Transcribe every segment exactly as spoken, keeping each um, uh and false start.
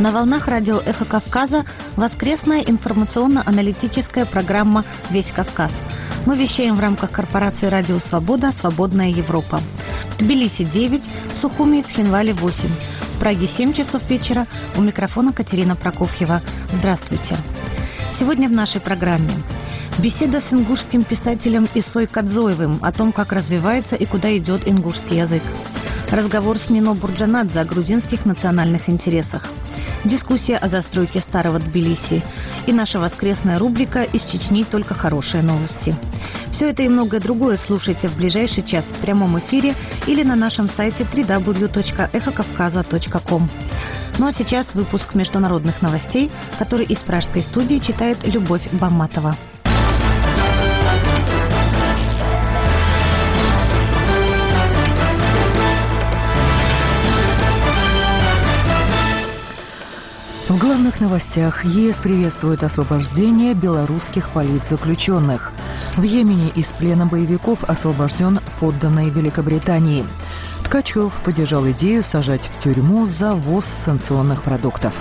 На волнах радио «Эхо Кавказа» воскресная информационно-аналитическая программа «Весь Кавказ». Мы вещаем в рамках корпорации «Радио Свобода. Свободная Европа». В Тбилиси девять, в Сухуми и Цхинвале восемь. В Праге семь часов вечера. У микрофона Катерина Прокофьева. Здравствуйте. Сегодня в нашей программе беседа с ингушским писателем Исой Кадзоевым о том, как развивается и куда идет ингушский язык. Разговор с Нино Бурджанадзе о грузинских национальных интересах. Дискуссия о застройке старого Тбилиси. И наша воскресная рубрика «Из Чечни только хорошие новости». Все это и многое другое слушайте в ближайший час в прямом эфире или на нашем сайте дабл ю дабл ю дабл ю точка эхо кавказа точка ком. Ну а сейчас выпуск международных новостей, который из пражской студии читает Любовь Бамматова. В главных новостях ЕС приветствует освобождение белорусских политзаключенных. В Йемене из плена боевиков освобожден подданный Великобритании. Ткачев поддержал идею сажать в тюрьму за ввоз санкционных продуктов.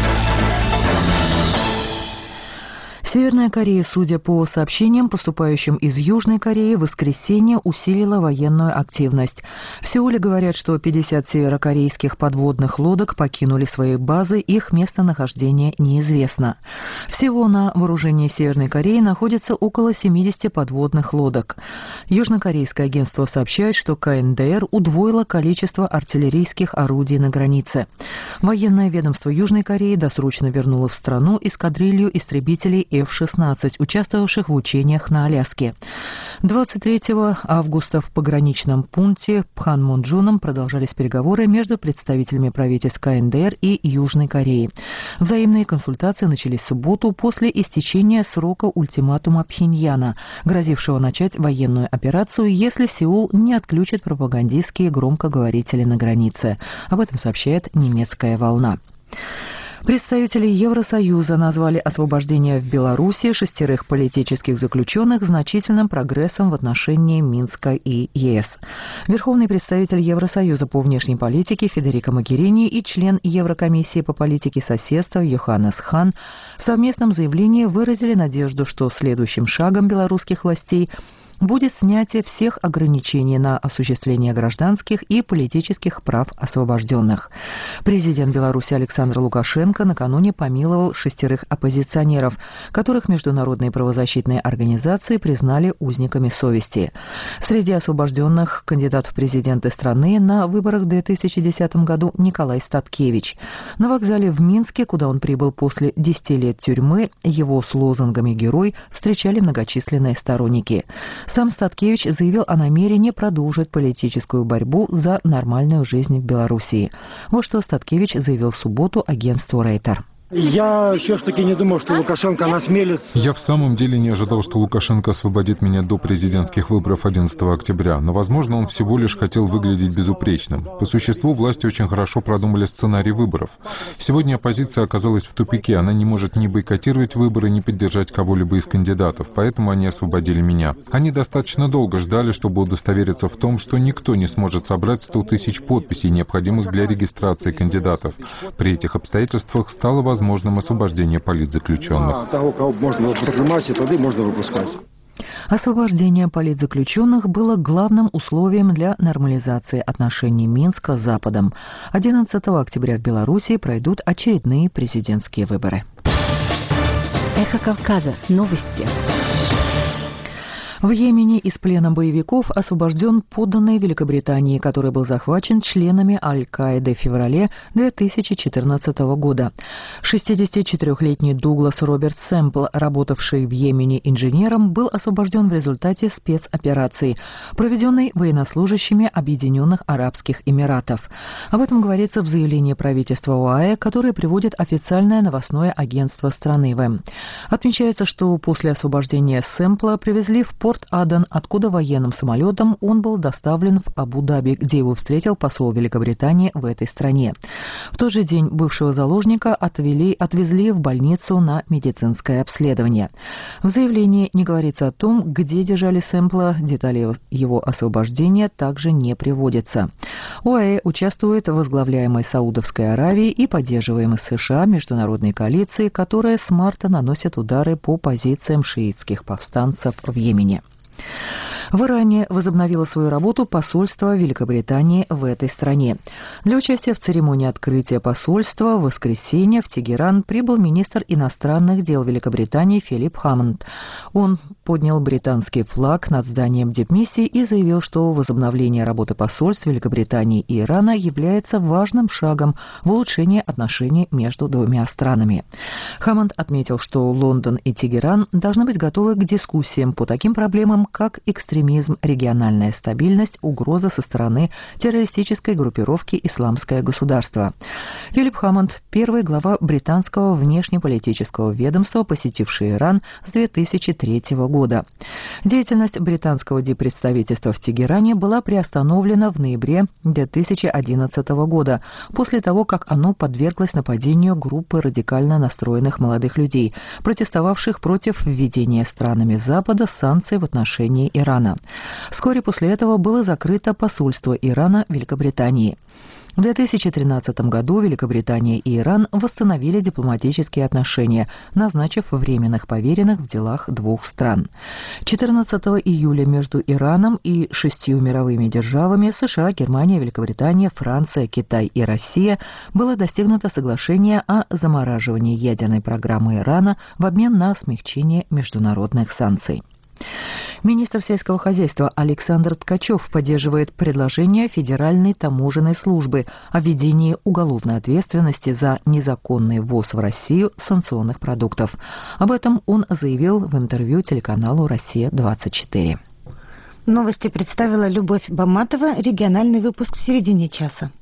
Северная Корея, судя по сообщениям, поступающим из Южной Кореи, в воскресенье усилила военную активность. В Сеуле говорят, что пятьдесят северокорейских подводных лодок покинули свои базы, их местонахождение неизвестно. Всего на вооружении Северной Кореи находится около семидесяти подводных лодок. Южнокорейское агентство сообщает, что КНДР удвоило количество артиллерийских орудий на границе. Военное ведомство Южной Кореи досрочно вернуло в страну эскадрилью истребителей эф шестнадцать, участвовавших в учениях на Аляске. двадцать третьего августа в пограничном пункте Пханмунджоном продолжались переговоры между представителями правительств КНДР и Южной Кореи. Взаимные консультации начались в субботу после истечения срока ультиматума Пхеньяна, грозившего начать военную операцию, если Сеул не отключит пропагандистские громкоговорители на границе. Об этом сообщает немецкая «Волна». Представители Евросоюза назвали освобождение в Беларуси шестерых политических заключенных значительным прогрессом в отношении Минска и ЕС. Верховный представитель Евросоюза по внешней политике Федерико Могерини и член Еврокомиссии по политике соседства Йоханнес Хан в совместном заявлении выразили надежду, что следующим шагом белорусских властей будет снятие всех ограничений на осуществление гражданских и политических прав освобожденных. Президент Беларуси Александр Лукашенко накануне помиловал шестерых оппозиционеров, которых международные правозащитные организации признали узниками совести. Среди освобожденных кандидат в президенты страны на выборах в две тысячи десятом году Николай Статкевич. На вокзале в Минске, куда он прибыл после десяти лет тюрьмы, его с лозунгами «Герой» встречали многочисленные сторонники. Сам Статкевич заявил о намерении продолжить политическую борьбу за нормальную жизнь в Белоруссии. Вот что Статкевич заявил в субботу агентству Рейтер. Я все-таки не думал, что Лукашенко насмелится. Я в самом деле не ожидал, что Лукашенко освободит меня до президентских выборов одиннадцатого октября, но, возможно, он всего лишь хотел выглядеть безупречным. По существу, власти очень хорошо продумали сценарий выборов. Сегодня оппозиция оказалась в тупике, она не может ни бойкотировать выборы, ни поддержать кого-либо из кандидатов, поэтому они освободили меня. Они достаточно долго ждали, чтобы удостовериться в том, что никто не сможет собрать сто тысяч подписей, необходимых для регистрации кандидатов. При этих обстоятельствах стало возможно возможным освобождение политзаключенных. А, того, кого можно проклимать, и тогда можно выпускать. Освобождение политзаключенных было главным условием для нормализации отношений Минска с Западом. одиннадцатого октября в Беларуси пройдут очередные президентские выборы. Эхо Кавказа. Новости. В Йемене из плена боевиков освобожден подданный Великобритании, который был захвачен членами Аль-Каиды в феврале две тысячи четырнадцатого года. шестидесятичетырехлетний Дуглас Роберт Сэмпл, работавший в Йемене инженером, был освобожден в результате спецоперации, проведенной военнослужащими Объединенных Арабских Эмиратов. Об этом говорится в заявлении правительства ОАЭ, которое приводит официальное новостное агентство страны ВЭМ. Отмечается, что после освобождения Сэмпла привезли в порт Порт Аден, откуда военным самолетом он был доставлен в Абу-Даби, где его встретил посол Великобритании в этой стране. В тот же день бывшего заложника отвели, отвезли в больницу на медицинское обследование. В заявлении не говорится о том, где держали Сэмпла, детали его освобождения также не приводятся. ОАЭ участвует в возглавляемой Саудовской Аравией и поддерживаемой США международной коалиции, которая с марта наносит удары по позициям шиитских повстанцев в Йемене. В Иране возобновило свою работу посольство Великобритании в этой стране. Для участия в церемонии открытия посольства в воскресенье в Тегеран прибыл министр иностранных дел Великобритании Филипп Хаммонд. Он поднял британский флаг над зданием дипмиссии и заявил, что возобновление работы посольств Великобритании и Ирана является важным шагом в улучшении отношений между двумя странами. Хаммонд отметил, что Лондон и Тегеран должны быть готовы к дискуссиям по таким проблемам, как экстремизм, региональная стабильность, угроза со стороны террористической группировки «Исламское государство». Филипп Хаммонд – первый глава британского внешнеполитического ведомства, посетивший Иран с две тысячи третьего года. Деятельность британского диппредставительства в Тегеране была приостановлена в ноябре две тысячи одиннадцатого года, после того, как оно подверглось нападению группы радикально настроенных молодых людей, протестовавших против введения странами Запада санкций в отношении Ирана. Вскоре после этого было закрыто посольство Ирана в Великобритании. В две тысячи тринадцатом году Великобритания и Иран восстановили дипломатические отношения, назначив временных поверенных в делах двух стран. четырнадцатого июля между Ираном и шестью мировыми державами США, Германия, Великобритания, Франция, Китай и Россия было достигнуто соглашение о замораживании ядерной программы Ирана в обмен на смягчение международных санкций. Министр сельского хозяйства Александр Ткачев поддерживает предложение Федеральной таможенной службы о введении уголовной ответственности за незаконный ввоз в Россию санкционных продуктов. Об этом он заявил в интервью телеканалу «Россия-двадцать четыре». Новости представила Любовь Баматова. Региональный выпуск в середине часа.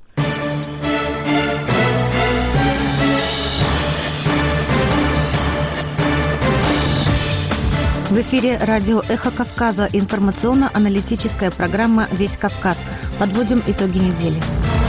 В эфире радио «Эхо Кавказа», информационно-аналитическая программа «Весь Кавказ». Подводим итоги недели.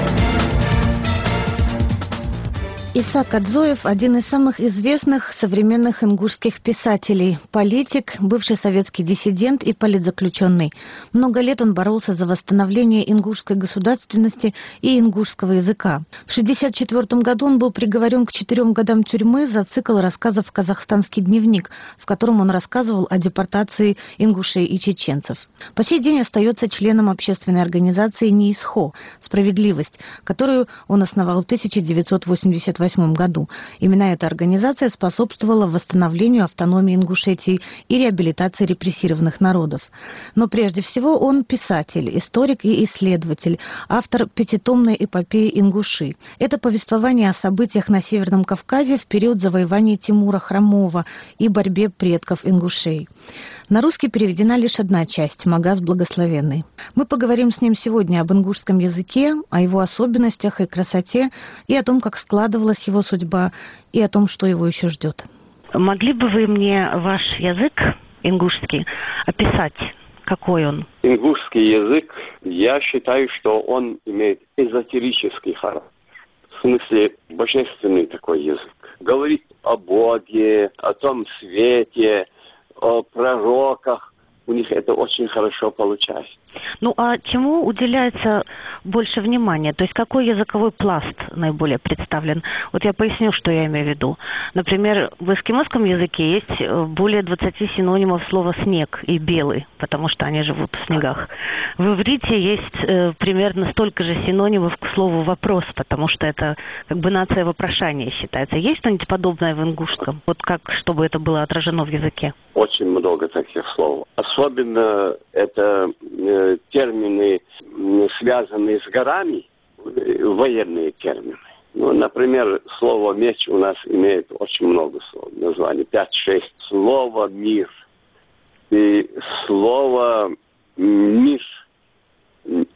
Исаак Адзоев – один из самых известных современных ингушских писателей, политик, бывший советский диссидент и политзаключенный. Много лет он боролся за восстановление ингушской государственности и ингушского языка. В шестьдесят четвёртом году он был приговорен к четырем годам тюрьмы за цикл рассказов «Казахстанский дневник», в котором он рассказывал о депортации ингушей и чеченцев. По сей день остается членом общественной организации НИИСХО «Справедливость», которую он основал в тысяча девятьсот восемьдесят восьмом году. Именно эта организация способствовала восстановлению автономии Ингушетии и реабилитации репрессированных народов. Но прежде всего он писатель, историк и исследователь, автор пятитомной эпопеи «Ингуши». Это повествование о событиях на Северном Кавказе в период завоевания Тимура Хромова и борьбе предков ингушей. На русский переведена лишь одна часть «Магаз Благословенный». Мы поговорим с ним сегодня об ингушском языке, о его особенностях и красоте, и о том, как складывалась его судьба, и о том, что его еще ждет. Могли бы вы мне ваш язык ингушский описать? Какой он? Ингушский язык, я считаю, что он имеет эзотерический характер. В смысле, божественный такой язык. Говорит о Боге, о том свете, о пророках. У них это очень хорошо получается. Ну, а чему уделяется больше внимания? То есть какой языковой пласт наиболее представлен? Вот я поясню, что я имею в виду. Например, в эскимосском языке есть более двадцати синонимов слова «снег» и «белый», потому что они живут в снегах. В иврите есть э, примерно столько же синонимов к слову «вопрос», потому что это как бы нация вопрошания считается. Есть что-нибудь подобное в ингушском? Вот как, чтобы это было отражено в языке? Очень много таких слов. Особенно это э, термины, связанные с горами, э, военные термины. Ну, например, слово «меч» у нас имеет очень много слов, названий, пять-шесть. Слово «мир» и слово «мир»,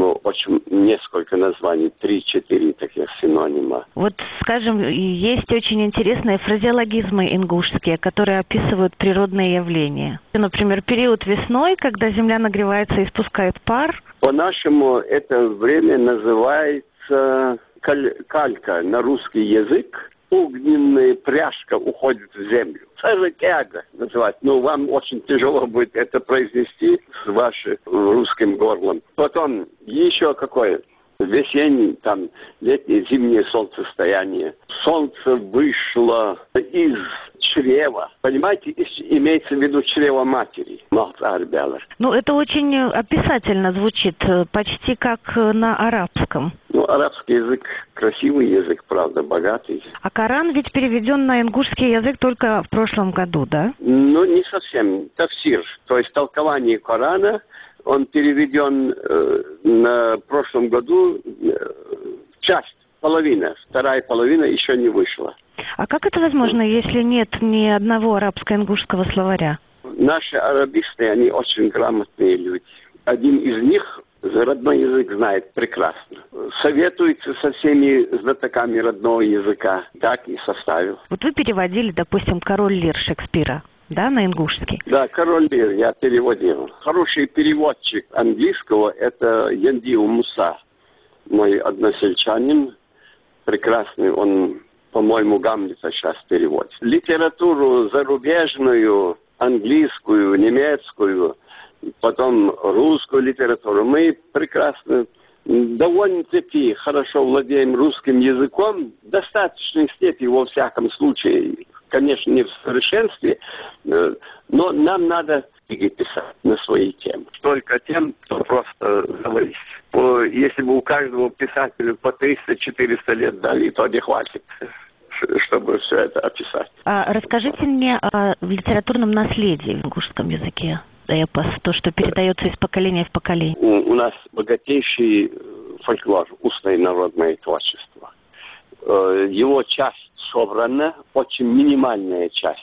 ну, очень несколько названий, три-четыре таких синонима. Вот, скажем, есть очень интересные фразеологизмы ингушские, которые описывают природные явления. Например, период весной, когда земля нагревается и испускает пар. По-нашему это время называется каль- калька на русский язык. Огненная пряжка уходит в землю. Царекяга называется. Но вам очень тяжело будет это произнести с вашим русским горлом. Потом еще какое? Весеннее, там, летнее, зимнее солнцестояние. Солнце вышло из чрева. Понимаете, имеется в виду чрево матери. Ну, это очень описательно звучит, почти как на арабском. Ну, арабский язык красивый язык, правда, богатый. А Коран ведь переведен на ингушский язык только в прошлом году, да? Ну, не совсем. Тафсир, то есть толкование Корана, он переведен э, на прошлом году э, часть, половина. Вторая половина еще не вышла. А как это возможно, если нет ни одного арабско-ингушского словаря? Наши арабисты, они очень грамотные люди. Один из них родной язык знает прекрасно. Советуется со всеми знатоками родного языка. Так и составил. Вот вы переводили, допустим, «Король Лир» Шекспира, да, на ингушский? Да, «Король Лир» я переводил. Хороший переводчик английского – это Яндиу Муса, мой односельчанин. Прекрасный, он, по-моему, Гамлета сейчас переводит. Литературу зарубежную, английскую, немецкую, потом русскую литературу. Мы прекрасно, довольно-таки хорошо владеем русским языком, в достаточной степени, во всяком случае, конечно, не в совершенстве, но нам надо писать на свои темы. Только тем, кто просто говорит. Если бы у каждого писателя по триста-четыреста лет дали, то не хватит, чтобы все это описать. А расскажите мне о литературном наследии в ингушском языке. Эпос, то, что передается из поколения в поколение. У, у нас богатейший фольклор, устное народное творчество. Его часть собрана, очень минимальная часть.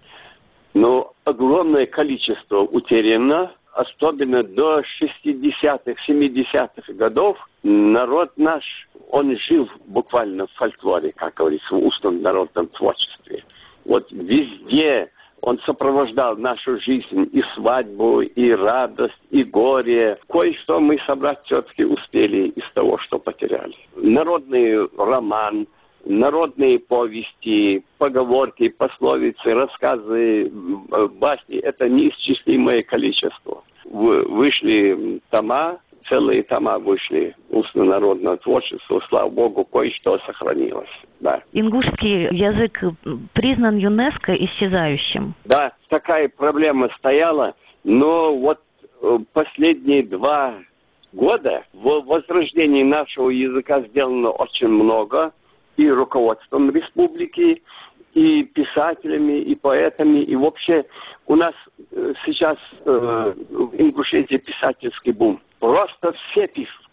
Но огромное количество утеряно, особенно до шестидесятых, семидесятых годов. Народ наш, он жил буквально в фольклоре, как говорится, в устном народном творчестве. Вот везде он сопровождал нашу жизнь, и свадьбу, и радость, и горе. Кое-что мы собрать все-таки успели из того, что потеряли. Народный роман, народные повести, поговорки, пословицы, рассказы, басни – это неисчислимое количество. Вышли тома, целые тома вышли устно-народного творчества. Слава Богу, кое-что сохранилось. Да. Ингушский язык признан ЮНЕСКО исчезающим. Да, такая проблема стояла, но вот последние два года в возрождении нашего языка сделано очень много. И руководством республики, и писателями, и поэтами. И вообще у нас сейчас э, в Ингушетии писательский бум. Просто все пишут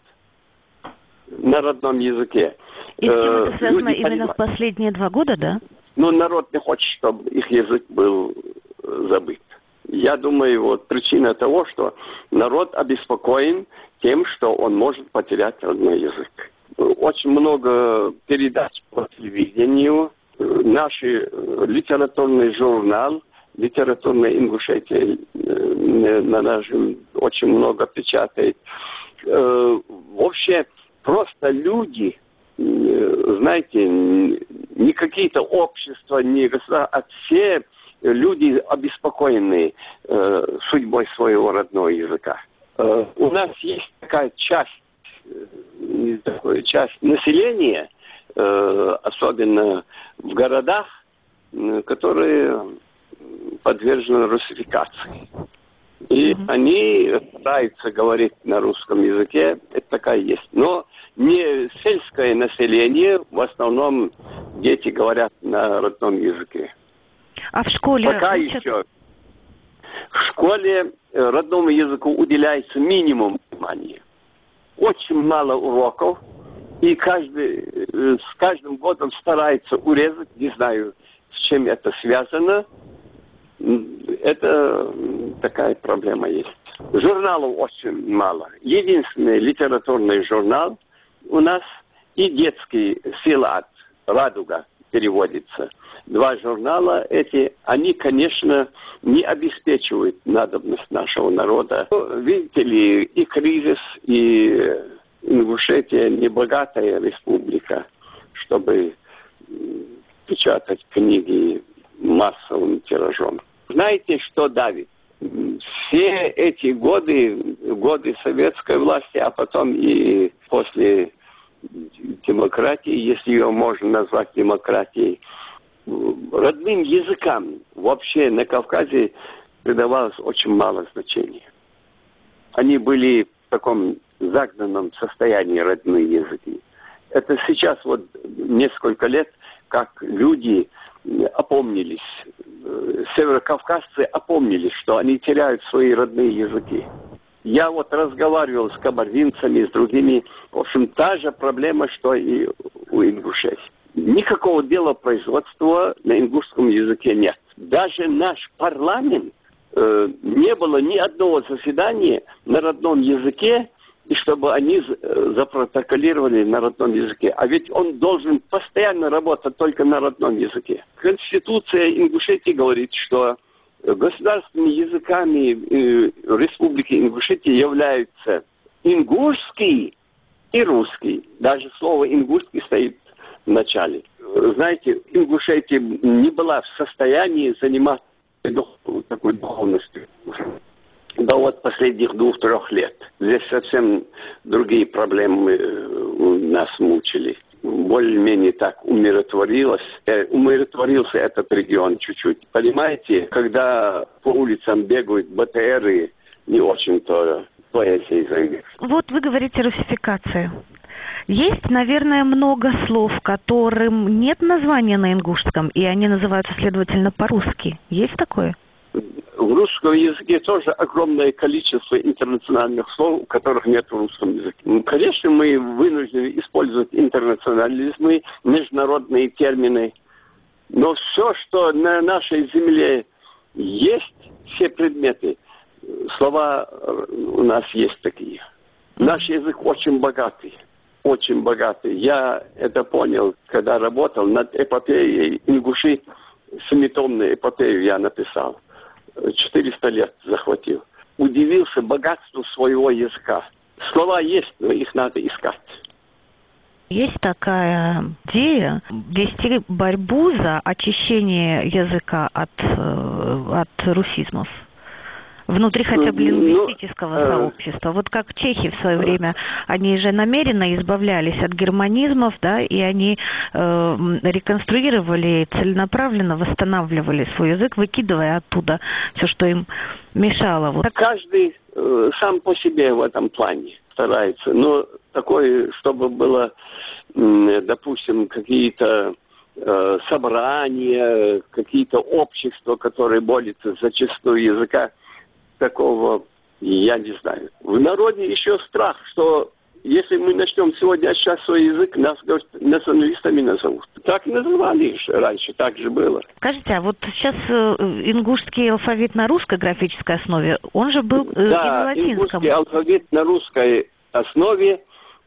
на родном языке. И с чем это связано именно понимают. В последние два года, да? Ну, народ не хочет, чтобы их язык был забыт. Я думаю, вот причина того, что народ обеспокоен тем, что он может потерять родной язык. Очень много передач по телевидению. Наш литературный журнал, литературная Ингушетия на нашем очень много печатает. Вообще, просто люди, знаете, не какие-то общества, не государства, а все люди обеспокоенные судьбой своего родного языка. У нас есть такая часть, такая часть населения, э, особенно в городах, э, которые подвержены русификации. И mm-hmm. они стараются говорить на русском языке, это такая есть. Но не сельское население, в основном дети говорят на родном языке. А в школе? Пока учат... еще. В школе родному языку уделяется минимум внимания. Очень мало уроков, и каждый, с каждым годом старается урезать, не знаю, с чем это связано. Это такая проблема есть. Журналов очень мало. Единственный литературный журнал у нас и детский «Силат», «Радуга» переводится. Два журнала эти, они, конечно, не обеспечивают надобность нашего народа. Видите ли, и кризис, и Ингушетия небогатая республика, чтобы печатать книги массовым тиражом. Знаете, что давит? Все эти годы, годы советской власти, а потом и после демократии, если ее можно назвать демократией, родным языкам вообще на Кавказе придавалось очень мало значения. Они были в таком загнанном состоянии, родные языки. Это сейчас вот несколько лет, как люди опомнились, северокавказцы опомнились, что они теряют свои родные языки. Я вот разговаривал с кабардинцами, с другими. В общем, та же проблема, что и у ингушей. Никакого делопроизводства на ингушском языке нет. Даже наш парламент, э, не было ни одного заседания на родном языке, и чтобы они запротоколировали на родном языке. А ведь он должен постоянно работать только на родном языке. Конституция Ингушетии говорит, что государственными языками э, Республики Ингушетия являются ингушский и русский. Даже слово ингушский стоит в начале. Знаете, Ингушетия не была в состоянии заниматься такой духовностью до вот последних двух-трех лет. Здесь совсем другие проблемы нас мучили. Более-менее так умиротворилось. Умиротворился этот регион чуть-чуть. Понимаете, когда по улицам бегают БТРы, не очень-то поэзией займется. Вот вы говорите русификация. Есть, наверное, много слов, которым нет названия на ингушском, и они называются, следовательно, по-русски. Есть такое? В русском языке тоже огромное количество интернациональных слов, которых нет в русском языке. Ну, конечно, мы вынуждены использовать интернационализмы, международные термины. Но все, что на нашей земле есть, все предметы, слова у нас есть такие. Наш язык очень богатый. Очень богатый. Я это понял, когда работал над эпопеей ингуши. Семитомную эпопею я написал. четыреста лет захватил. Удивился богатству своего языка. Слова есть, но их надо искать. Есть такая идея вести борьбу за очищение языка от, от русизмов. Внутри хотя бы лингвистического ну, сообщества. Вот как чехи в свое время, они же намеренно избавлялись от германизмов, да, и они э, реконструировали, целенаправленно восстанавливали свой язык, выкидывая оттуда все, что им мешало. Вот. Каждый э, сам по себе в этом плане старается. Но такое, чтобы было, э, допустим, какие-то э, собрания, какие-то общества, которые борются за чистоту языка, такого я не знаю. В народе еще страх, что если мы начнем сегодня очищать свой язык, нас, говорят, националистами назовут. Так называли раньше, так же было. Скажите, а вот сейчас ингушский алфавит на русской графической основе, он же был э, да, и на латинском. ингушский алфавит на русской основе,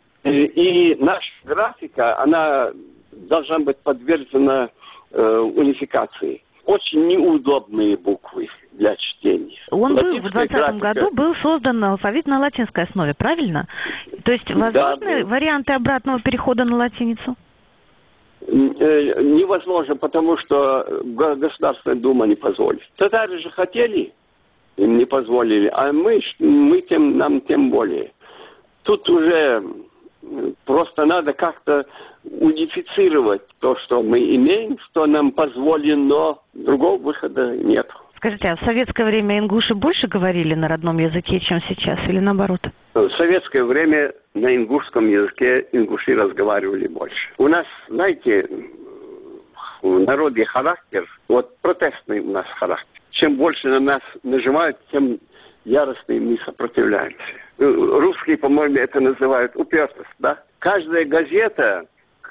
и наша графика, она должна быть подвержена э, унификации. Очень неудобные буквы для чтения. Он был в двадцатом году был создан алфавит на латинской основе, правильно? То есть возможны да, варианты обратного перехода на латиницу? Невозможно, потому что Государственная Дума не позволит. Татары же хотели, им не позволили, а мы, мы тем, нам тем более. Тут уже просто надо как-то унифицировать то, что мы имеем, что нам позволено. Другого выхода нет. Скажите, а в советское время ингуши больше говорили на родном языке, чем сейчас, или наоборот? В советское время на ингушском языке ингуши разговаривали больше. У нас, знаете, в народе характер, вот протестный у нас характер. Чем больше на нас нажимают, тем яростнее мы сопротивляемся. Русские, по-моему, это называют упертость, да? Каждая газета,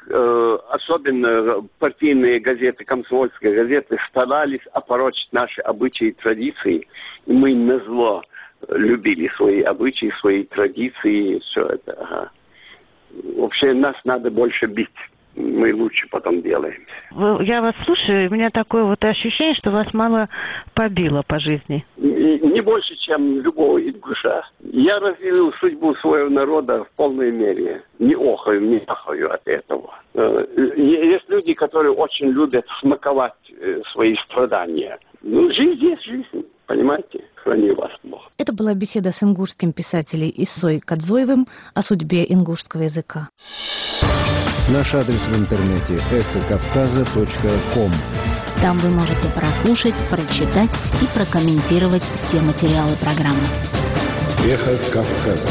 особенно партийные газеты, комсомольские газеты, старались опорочить наши обычаи и традиции. И мы назло любили свои обычаи, свои традиции, все это. Ага. Вообще нас надо больше бить. Мы лучше потом делаем. Вы, я вас слушаю, у меня такое вот ощущение, что вас мама побила по жизни. Не, не больше, чем любого ингуша. Я разделил судьбу своего народа в полной мере. Не охаю, не ахаю от этого. Есть люди, которые очень любят смаковать свои страдания. Ну, жизнь есть жизнь, понимаете? Храни вас Бог. Это была беседа с ингушским писателем Исой Кадзоевым о судьбе ингушского языка. Наш адрес в интернете эхо кавказа точка ком. Там вы можете прослушать, прочитать и прокомментировать все материалы программы. Эхо Кавказа.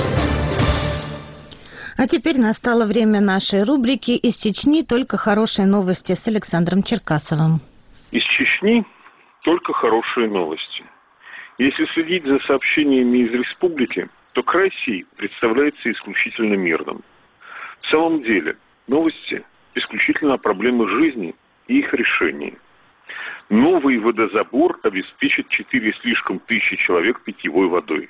А теперь настало время нашей рубрики «Из Чечни только хорошие новости» с Александром Черкасовым. Из Чечни только хорошие новости. Если следить за сообщениями из республики, то край сей представляется исключительно мирным. В самом деле, новости исключительно о проблемах жизни и их решении. Новый водозабор обеспечит четыре слишком тысячи человек питьевой водой.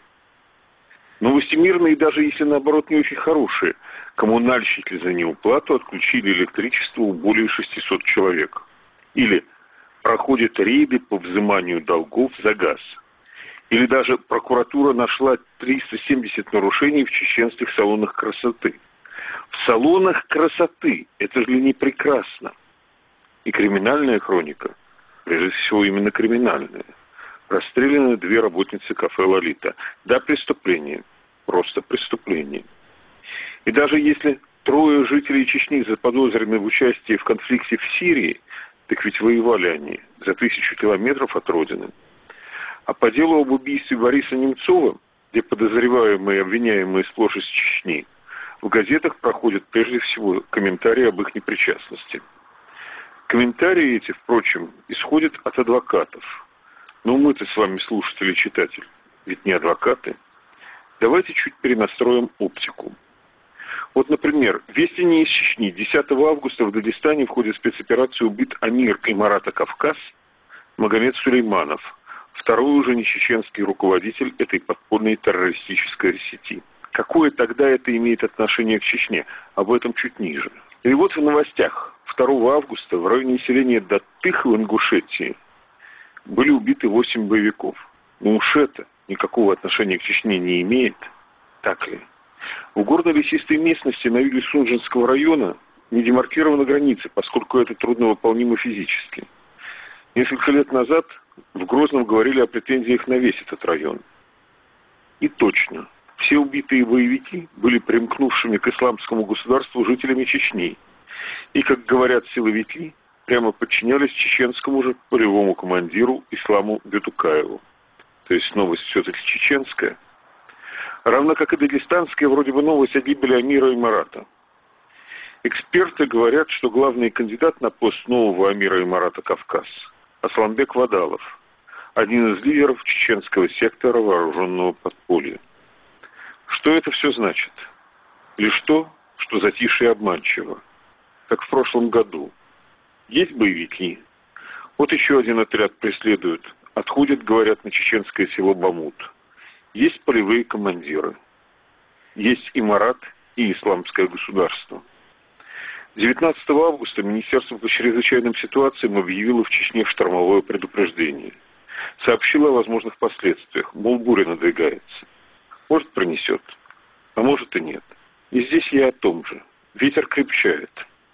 Новости мирные, даже если наоборот не очень хорошие. Коммунальщики за неуплату отключили электричество у более шестисот человек. Или проходят рейды по взиманию долгов за газ. Или даже прокуратура нашла триста семьдесят нарушений в чеченских салонах красоты. В салонах красоты. Это же ли не прекрасно? И криминальная хроника, прежде всего именно криминальная. Расстреляны две работницы кафе «Лолита». Да, преступление. Просто преступление. И даже если трое жителей Чечни заподозрены в участии в конфликте в Сирии, так ведь воевали они за тысячу километров от родины. А по делу об убийстве Бориса Немцова, где подозреваемые и обвиняемые сплошь из Чечни, в газетах проходят прежде всего комментарии об их непричастности. Комментарии эти, впрочем, исходят от адвокатов. Но мы-то с вами слушатели и читатель, ведь не адвокаты. Давайте чуть перенастроим оптику. Вот, например, вестение из Чечни. десятого августа в Дагестане в ходе спецоперации убит амир Имарата Кавказ Магомед Сулейманов, второй уже не чеченский руководитель этой подпольной террористической сети. Какое тогда это имеет отношение к Чечне? Об этом чуть ниже. И вот в новостях. второго августа в районе селения Даттых в Ингушетии были убиты восемь боевиков. Но уж это никакого отношения к Чечне не имеет. Так ли? В горно-лесистой местности на юге Сунжинского района не демаркирована граница, поскольку это трудновыполнимо физически. Несколько лет назад в Грозном говорили о претензиях на весь этот район. И точно. Все убитые боевики были примкнувшими к исламскому государству жителями Чечни. И, как говорят силовики, прямо подчинялись чеченскому же полевому командиру Исламу Бютукаеву. То есть новость все-таки чеченская. Равно как и дагестанская, вроде бы новость о гибели амира Имарата. Эксперты говорят, что главный кандидат на пост нового амира Имарата Кавказ – Асланбек Вадалов, один из лидеров чеченского сектора вооруженного подполья. Что это все значит? Лишь то, что затишье обманчиво. Как в прошлом году. Есть боевики. Вот еще один отряд преследует. Отходят, говорят, на чеченское село Бамут. Есть полевые командиры. Есть Имарат и Исламское государство. девятнадцатого августа Министерство по чрезвычайным ситуациям объявило в Чечне штормовое предупреждение. Сообщило о возможных последствиях. Мол, буря надвигается. Может, пронесет, а может и нет. И здесь я о том же. Ветер крепчает.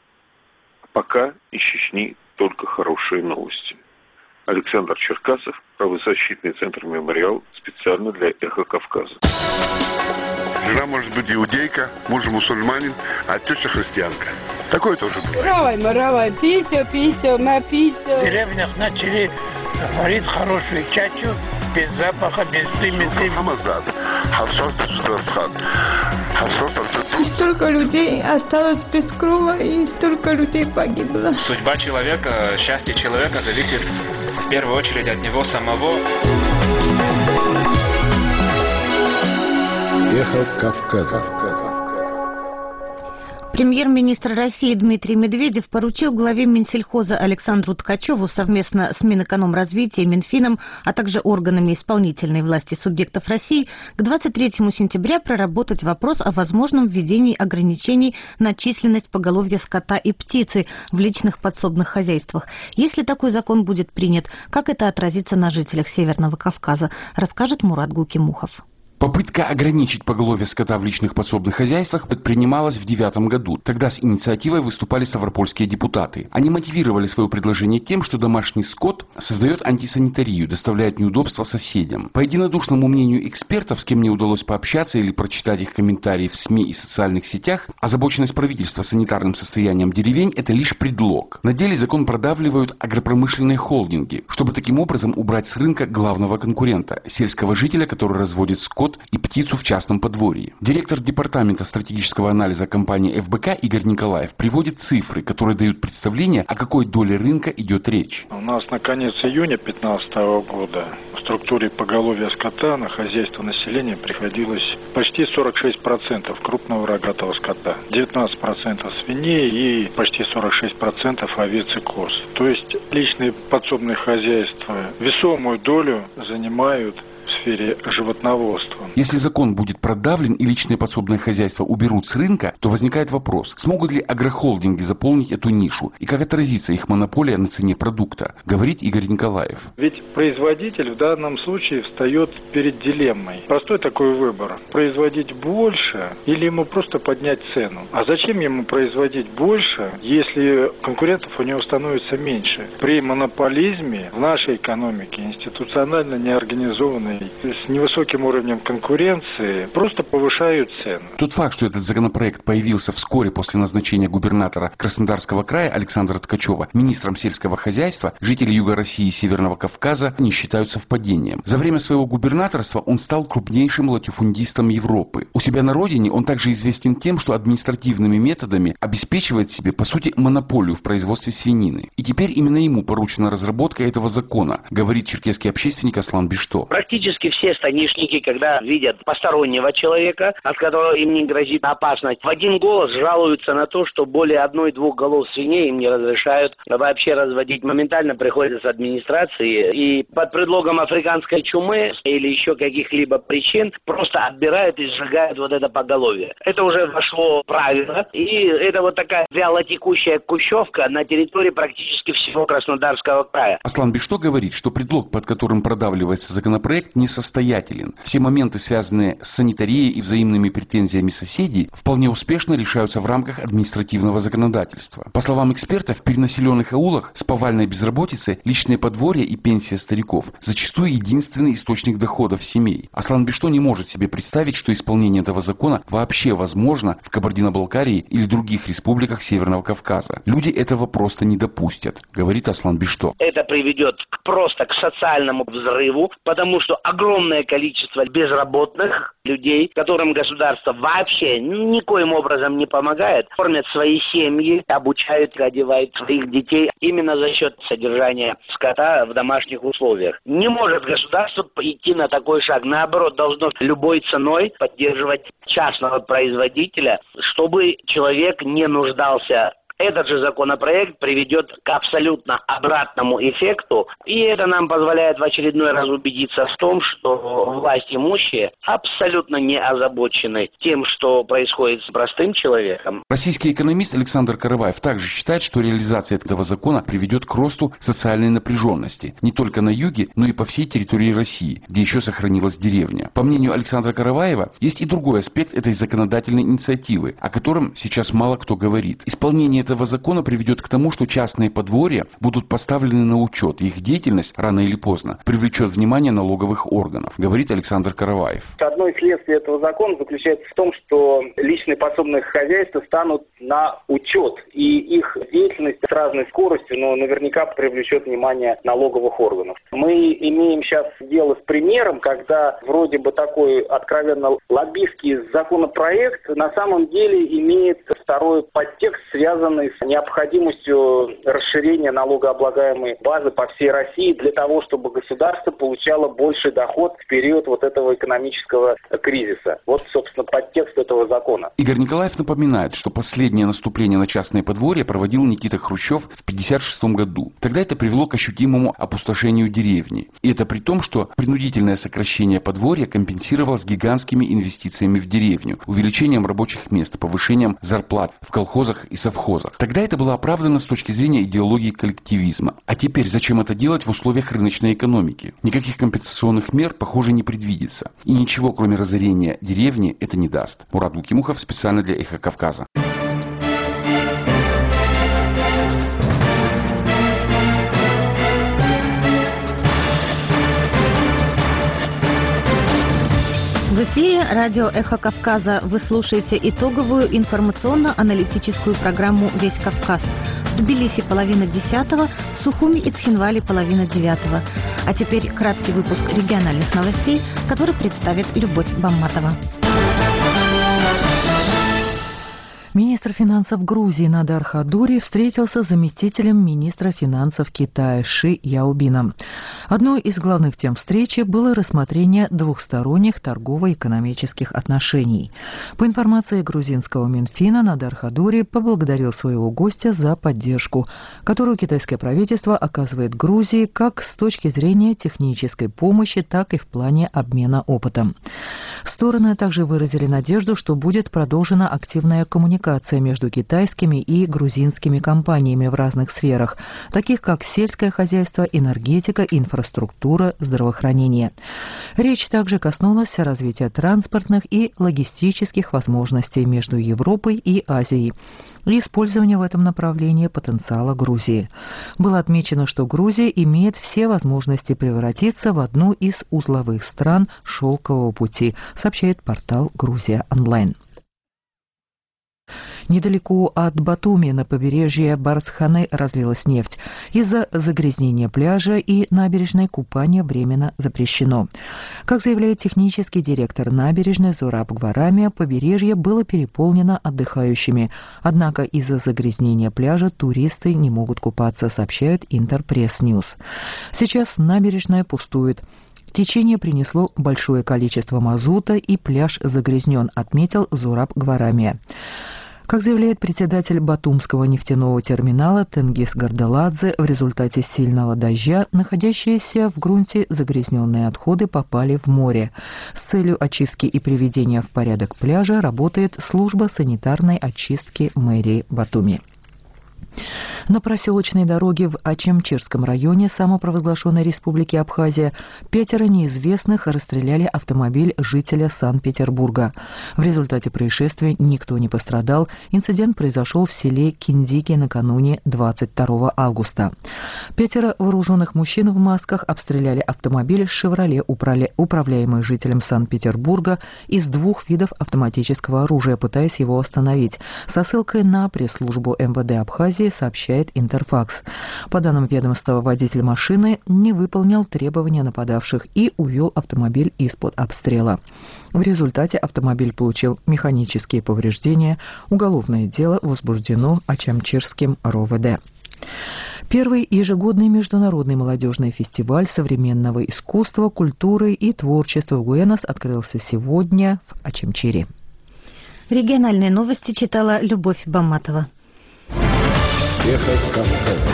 Пока из Чечни только хорошие новости. Александр Черкасов, правозащитный центр «Мемориал», специально для «Эхо Кавказа». Жена может быть иудейка, муж мусульманин, а теща христианка. Такое тоже бывает. Равай, маравай, писю, писю, ма писю. В деревнях начали варить хорошую чачу, без запаха, без примесей. И столько людей осталось без крова, и столько людей погибло. Судьба человека, счастье человека зависит в первую очередь от него самого. Эхо Кавказа. Премьер-министр России Дмитрий Медведев поручил главе Минсельхоза Александру Ткачеву совместно с Минэкономразвития, Минфином, а также органами исполнительной власти субъектов России к двадцать третьему сентября проработать вопрос о возможном введении ограничений на численность поголовья скота и птицы в личных подсобных хозяйствах. Если такой закон будет принят, как это отразится на жителях Северного Кавказа, расскажет Мурат Гукимухов. Попытка ограничить поголовье скота в личных подсобных хозяйствах предпринималась в две тысячи девятом году. Тогда с инициативой выступали ставропольские депутаты. Они мотивировали свое предложение тем, что домашний скот создает антисанитарию, доставляет неудобства соседям. По единодушному мнению экспертов, с кем мне удалось пообщаться или прочитать их комментарии в СМИ и социальных сетях, озабоченность правительства санитарным состоянием деревень – это лишь предлог. На деле закон продавливают агропромышленные холдинги, чтобы таким образом убрать с рынка главного конкурента – сельского жителя, который разводит скот и птицу в частном подворье. Директор департамента стратегического анализа компании эф бэ ка Игорь Николаев приводит цифры, которые дают представление, о какой доле рынка идет речь. У нас на конец июня две тысячи пятнадцатого года в структуре поголовья скота на хозяйство населения приходилось почти сорок шесть процентов крупного рогатого скота, девятнадцать процентов свиней и почти сорок шесть процентов овец и коз. То есть личные подсобные хозяйства весомую долю занимают в сфере животноводства. Если закон будет продавлен и личные подсобные хозяйства уберут с рынка, то возникает вопрос, смогут ли агрохолдинги заполнить эту нишу и как отразится их монополия на цене продукта, говорит Игорь Николаев. Ведь производитель в данном случае встает перед дилеммой. Простой такой выбор. Производить больше или ему просто поднять цену. А зачем ему производить больше, если конкурентов у него становится меньше? При монополизме в нашей экономике институционально неорганизованной с невысоким уровнем конкуренции просто повышают цены. Тот факт, что этот законопроект появился вскоре после назначения губернатора Краснодарского края Александра Ткачева министром сельского хозяйства, жители Юга России и Северного Кавказа не считают совпадением. За время своего губернаторства он стал крупнейшим латифундистом Европы. У себя на родине он также известен тем, что административными методами обеспечивает себе, по сути, монополию в производстве свинины. И теперь именно ему поручена разработка этого закона, говорит черкесский общественник Аслан Бишто. Практически все станишники, когда видят постороннего человека, от которого им не грозит опасность, в один голос жалуются на то, что более одной-двух голов свиней им не разрешают вообще разводить. Моментально приходят с администрации и под предлогом африканской чумы или еще каких-либо причин просто отбирают и сжигают вот это поголовье. Это уже вошло в правило, и это вот такая вялотекущая кущевка на территории практически всего Краснодарского края. Аслан Бишто говорит, что предлог, под которым продавливается законопроект, несостоятелен. Все моменты, связанные с санитарией и взаимными претензиями соседей, вполне успешно решаются в рамках административного законодательства. По словам экспертов, в перенаселенных аулах с повальной безработицей личные подворья и пенсия стариков зачастую единственный источник доходов семей. Аслан Бишто не может себе представить, что исполнение этого закона вообще возможно в Кабардино-Балкарии или других республиках Северного Кавказа. Люди этого просто не допустят, говорит Аслан Бишто. Это приведет просто к социальному взрыву, потому что огромное количество безработных людей, которым государство вообще никоим образом не помогает, кормят свои семьи, обучают, одевают своих детей именно за счет содержания скота в домашних условиях. Не может государство идти на такой шаг. Наоборот, должно любой ценой поддерживать частного производителя, чтобы человек не нуждался. Этот же законопроект приведет к абсолютно обратному эффекту, и это нам позволяет в очередной раз убедиться в том, что власть имущие абсолютно не озабочены тем, что происходит с простым человеком. Российский экономист Александр Караваев также считает, что реализация этого закона приведет к росту социальной напряженности не только на юге, но и по всей территории России, где еще сохранилась деревня. По мнению Александра Караваева, есть и другой аспект этой законодательной инициативы, о котором сейчас мало кто говорит. Исполнение этого закона приведет к тому, что частные подворья будут поставлены на учет, и их деятельность рано или поздно привлечет внимание налоговых органов, говорит Александр Караваев. Одно из следствий этого закона заключается в том, что личные подсобные хозяйства станут на учет, и их деятельность с разной скоростью, но наверняка привлечет внимание налоговых органов. Мы имеем сейчас дело с примером, когда вроде бы такой откровенно лоббистский законопроект на самом деле имеет второй подтекст, связанный с необходимостью расширения налогооблагаемой базы по всей России для того, чтобы государство получало больший доход в период вот этого экономического кризиса. Вот, собственно, подтекст этого закона. Игорь Николаев напоминает, что последнее наступление на частное подворье проводил Никита Хрущев в пятьдесят шестом году. Тогда это привело к ощутимому опустошению деревни. И это при том, что принудительное сокращение подворья компенсировалось гигантскими инвестициями в деревню, увеличением рабочих мест, повышением зарплат в колхозах и совхозах. Тогда это было оправдано с точки зрения идеологии коллективизма. А теперь зачем это делать в условиях рыночной экономики? Никаких компенсационных мер, похоже, не предвидится. И ничего, кроме разорения деревни, это не даст. Мурат Гукимухов специально для «Эхо Кавказа». В эфире радио «Эхо Кавказа». Вы слушаете итоговую информационно-аналитическую программу «Весь Кавказ». В Тбилиси половина десятого, в Сухуми и Цхинвале половина девятого. А теперь краткий выпуск региональных новостей, который представит Любовь Бамматова. Министр финансов Грузии Надар Хадури встретился с заместителем министра финансов Китая Ши Яобином. Одной из главных тем встречи было рассмотрение двухсторонних торгово-экономических отношений. По информации грузинского Минфина, Надар Хадури поблагодарил своего гостя за поддержку, которую китайское правительство оказывает Грузии как с точки зрения технической помощи, так и в плане обмена опытом. Стороны также выразили надежду, что будет продолжена активная коммуникация между китайскими и грузинскими компаниями в разных сферах, таких как сельское хозяйство, энергетика, инфраструктура, здравоохранение. Речь также коснулась развития транспортных и логистических возможностей между Европой и Азией и использования в этом направлении потенциала Грузии. Было отмечено, что Грузия имеет все возможности превратиться в одну из узловых стран шелкового пути, сообщает портал «Грузия онлайн». Недалеко от Батуми на побережье Барсханы разлилась нефть. Из-за загрязнения пляжа и набережной купание временно запрещено. Как заявляет технический директор набережной Зураб Гварамия, побережье было переполнено отдыхающими. Однако из-за загрязнения пляжа туристы не могут купаться, сообщают Интерпресс Ньюс. Сейчас набережная пустует. Течение принесло большое количество мазута и пляж загрязнен, отметил Зураб Гварамия. Как заявляет председатель Батумского нефтяного терминала Тенгиз Гардаладзе, в результате сильного дождя находящиеся в грунте загрязненные отходы попали в море. С целью очистки и приведения в порядок пляжа работает служба санитарной очистки мэрии Батуми. На проселочной дороге в Ачамчирском районе самопровозглашенной республики Абхазия пятеро неизвестных расстреляли автомобиль жителя Санкт-Петербурга. В результате происшествия никто не пострадал. Инцидент произошел в селе Киндики накануне двадцать второго августа. Пятеро вооруженных мужчин в масках обстреляли автомобиль «Шевроле», управляемый жителем Санкт-Петербурга, из двух видов автоматического оружия, пытаясь его остановить. Со ссылкой на пресс-службу эм вэ дэ Абхазии сообщает Интерфакс. По данным ведомства, водитель машины не выполнял требования нападавших и увел автомобиль из-под обстрела. В результате автомобиль получил механические повреждения. Уголовное дело возбуждено Ачамчирским эр о вэ дэ. Первый ежегодный международный молодежный фестиваль современного искусства, культуры и творчества в Гуэнос открылся сегодня в Ачамчире. Региональные новости читала Любовь Бамматова. Эхо Кавказа.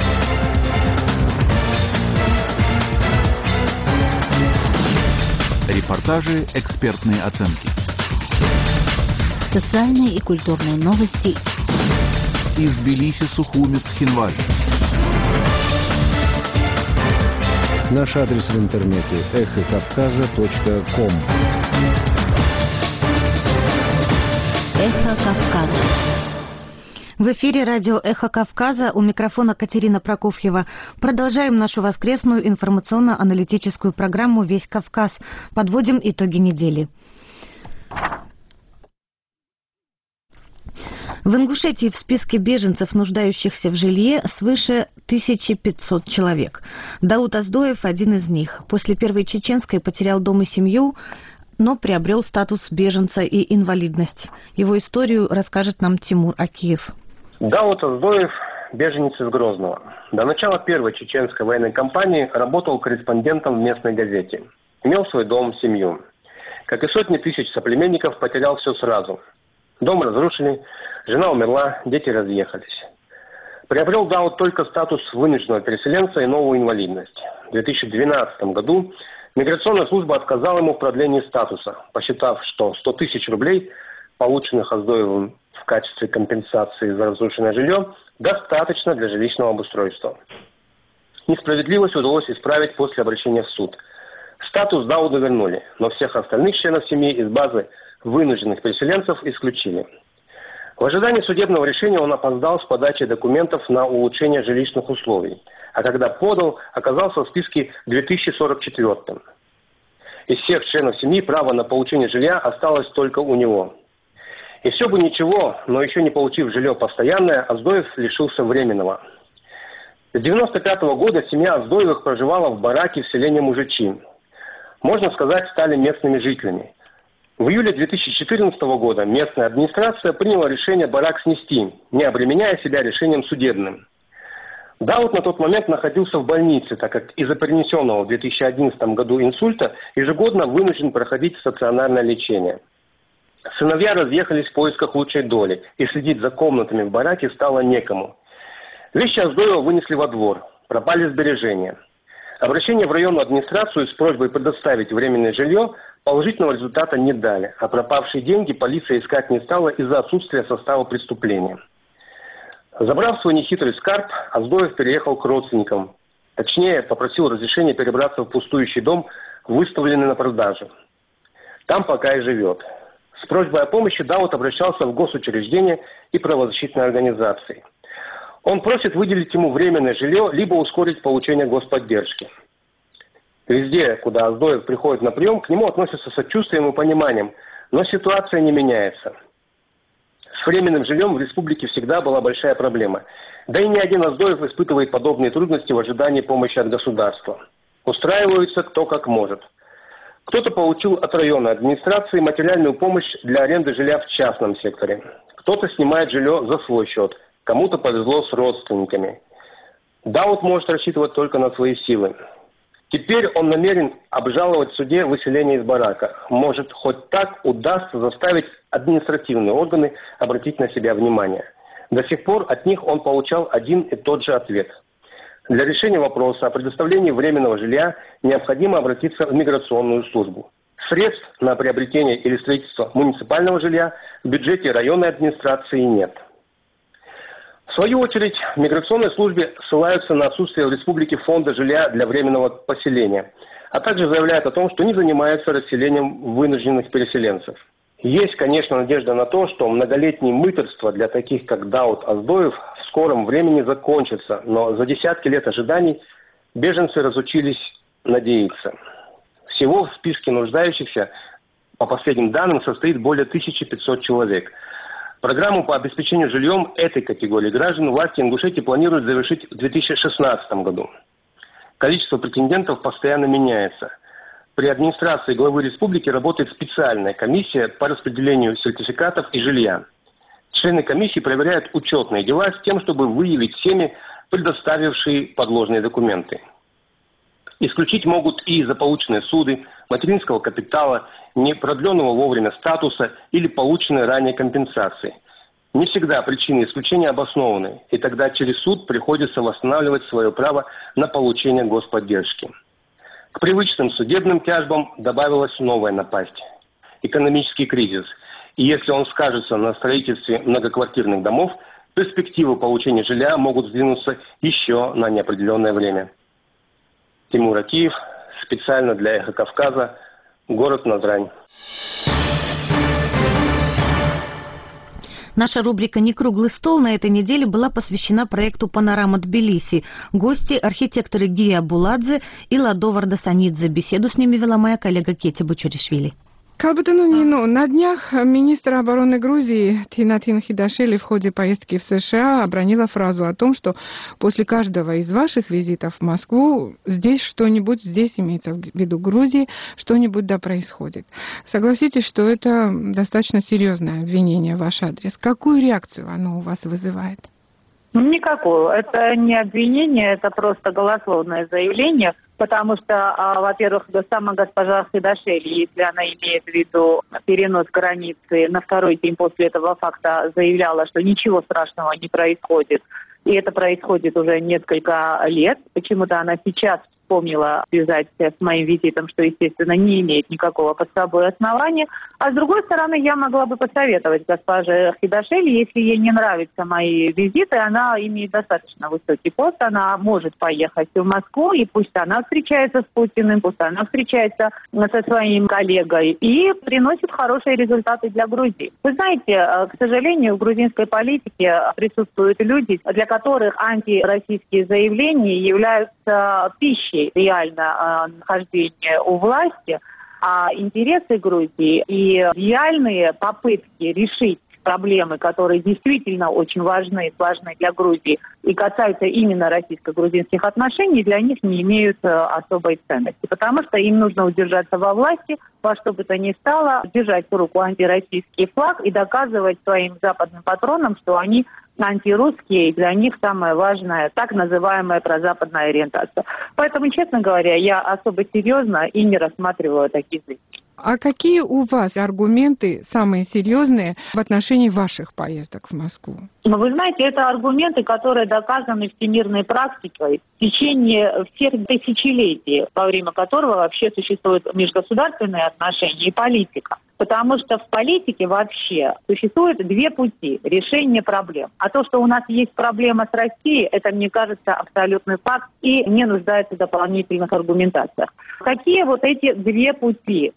Репортажи, экспертные оценки. Социальные и культурные новости. Из Тбилиси, Сухуми, Цхинвале. Наш адрес в интернете эхо кавказа точка ком. Эхо Кавказа. В эфире радио «Эхо Кавказа», у микрофона Катерина Прокофьева. Продолжаем нашу воскресную информационно-аналитическую программу «Весь Кавказ». Подводим итоги недели. В Ингушетии в списке беженцев, нуждающихся в жилье, свыше тысячи пятьсот человек. Дауд Аздоев – один из них. После Первой Чеченской потерял дом и семью. но приобрел статус беженца и инвалидность. Его историю расскажет нам Тимур Акиев. Даут Аздоев – беженец из Грозного. До начала первой чеченской военной кампании работал корреспондентом в местной газете. Имел свой дом, семью. Как и сотни тысяч соплеменников, потерял все сразу. Дом разрушили, жена умерла, дети разъехались. Приобрел Даут только статус вынужденного переселенца и новую инвалидность. В две тысячи двенадцатом году миграционная служба отказала ему в продлении статуса, посчитав, что сто тысяч рублей, полученных Аздоевым в качестве компенсации за разрушенное жилье, достаточно для жилищного обустройства. Несправедливость удалось исправить после обращения в суд. Статус Дауду вернули, но всех остальных членов семьи из базы вынужденных переселенцев исключили. В ожидании судебного решения он опоздал с подачей документов на улучшение жилищных условий, а когда подал, оказался в списке две тысячи сорок четвёртым. Из всех членов семьи право на получение жилья осталось только у него. И все бы ничего, но еще не получив жилье постоянное, Аздоев лишился временного. С девяносто пятого года семья Аздоевых проживала в бараке в селении Мужичи. Можно сказать, стали местными жителями. В июле две тысячи четырнадцатого года местная администрация приняла решение барак снести, не обременяя себя решением судебным. Даут на тот момент находился в больнице, так как из-за перенесенного в две тысячи одиннадцатом году инсульта ежегодно вынужден проходить стационарное лечение. Сыновья разъехались в поисках лучшей доли, и следить за комнатами в бараке стало некому. Вещи Аздоева вынесли во двор, пропали сбережения. Обращение в районную администрацию с просьбой предоставить временное жилье положительного результата не дали, а пропавшие деньги полиция искать не стала из-за отсутствия состава преступления. Забрав свой нехитрый скарб, Аздоев переехал к родственникам. Точнее, попросил разрешения перебраться в пустующий дом, выставленный на продажу. Там пока и живет. С просьбой о помощи Даут обращался в госучреждения и правозащитные организации. Он просит выделить ему временное жилье, либо ускорить получение господдержки. Везде, куда Аздоев приходит на прием, к нему относятся с сочувствием и пониманием, но ситуация не меняется. С временным жильем в республике всегда была большая проблема. Да и ни один Аздоев испытывает подобные трудности в ожидании помощи от государства. Устраиваются кто как может. Кто-то получил от районной администрации материальную помощь для аренды жилья в частном секторе. Кто-то снимает жилье за свой счет. Кому-то повезло с родственниками. Даут может рассчитывать только на свои силы. Теперь он намерен обжаловать в суде выселение из барака. Может, хоть так удастся заставить административные органы обратить на себя внимание. До сих пор от них он получал один и тот же ответ. Для решения вопроса о предоставлении временного жилья необходимо обратиться в миграционную службу. Средств на приобретение или строительство муниципального жилья в бюджете районной администрации нет. В свою очередь, в миграционной службе ссылаются на отсутствие в республике фонда жилья для временного поселения, а также заявляют о том, что не занимаются расселением вынужденных переселенцев. Есть, конечно, надежда на то, что многолетние мытарства для таких, как Даут Аздоев, в скором времени закончатся, но за десятки лет ожиданий беженцы разучились надеяться. Всего в списке нуждающихся, по последним данным, состоит более тысячи пятисот человек. Программу по обеспечению жильем этой категории граждан власти Ингушетии планируют завершить в две тысячи шестнадцатом году. Количество претендентов постоянно меняется. При администрации главы республики работает специальная комиссия по распределению сертификатов и жилья. Члены комиссии проверяют учетные дела с тем, чтобы выявить семьи, предоставившие подложные документы. Исключить могут и заполученные суды, материнского капитала, непродленного вовремя статуса или полученные ранее компенсации. Не всегда причины исключения обоснованы, и тогда через суд приходится восстанавливать свое право на получение господдержки. К привычным судебным тяжбам добавилась новая напасть – экономический кризис. И если он скажется на строительстве многоквартирных домов, перспективы получения жилья могут сдвинуться еще на неопределенное время. Тимур Акиев, специально для «Эхо Кавказа», город Назрань. Наша рубрика «Не круглый стол» на этой неделе была посвящена проекту «Панорама Тбилиси». Гости – архитекторы Гия Буладзе и Ладо Вардасанидзе. Беседу с ними вела моя коллега Кетти Бучуришвили. Калбатанунину, на днях министр обороны Грузии Тинатин Хидашвили в ходе поездки в США обронила фразу о том, что после каждого из ваших визитов в Москву здесь что-нибудь, здесь имеется в виду Грузии, что-нибудь да происходит. Согласитесь, что это достаточно серьезное обвинение в ваш адрес. Какую реакцию оно у вас вызывает? Никакую. Это не обвинение, это просто голословное заявление, потому что, а, во-первых, сама госпожа Хидашвили, если она имеет в виду перенос границы, на второй день после этого факта заявляла, что ничего страшного не происходит. И это происходит уже несколько лет. Почему-то она сейчас вспомнила связать с моим визитом, что, естественно, не имеет никакого под собой основания. А с другой стороны, я могла бы посоветовать госпоже Хидашвили, если ей не нравятся мои визиты, она имеет достаточно высокий пост, она может поехать в Москву, и пусть она встречается с Путиным, пусть она встречается со своим коллегой и приносит хорошие результаты для Грузии. Вы знаете, к сожалению, в грузинской политике присутствуют люди, для которых антироссийские заявления являются пищей реально нахождения у власти, а интересы Грузии и реальные попытки решить проблемы, которые действительно очень важны и важны для Грузии и касаются именно российско-грузинских отношений, для них не имеют особой ценности, потому что им нужно удержаться во власти, во что бы то ни стало, держать в руку антироссийский флаг и доказывать своим западным патронам, что они антирусские, и для них самое важное так называемая прозападная ориентация. Поэтому, честно говоря, я особо серьезно и не рассматриваю такие вещи. А какие у вас аргументы самые серьезные в отношении ваших поездок в Москву? Ну, вы знаете, это аргументы, которые доказаны всемирной практикой в течение всех тысячелетий, во время которого вообще существуют межгосударственные отношения и политика. Потому что в политике вообще существует две пути решения проблем. А то, что у нас есть проблема с Россией, это, мне кажется, абсолютный факт и не нуждается в дополнительных аргументациях. Какие вот эти две пути?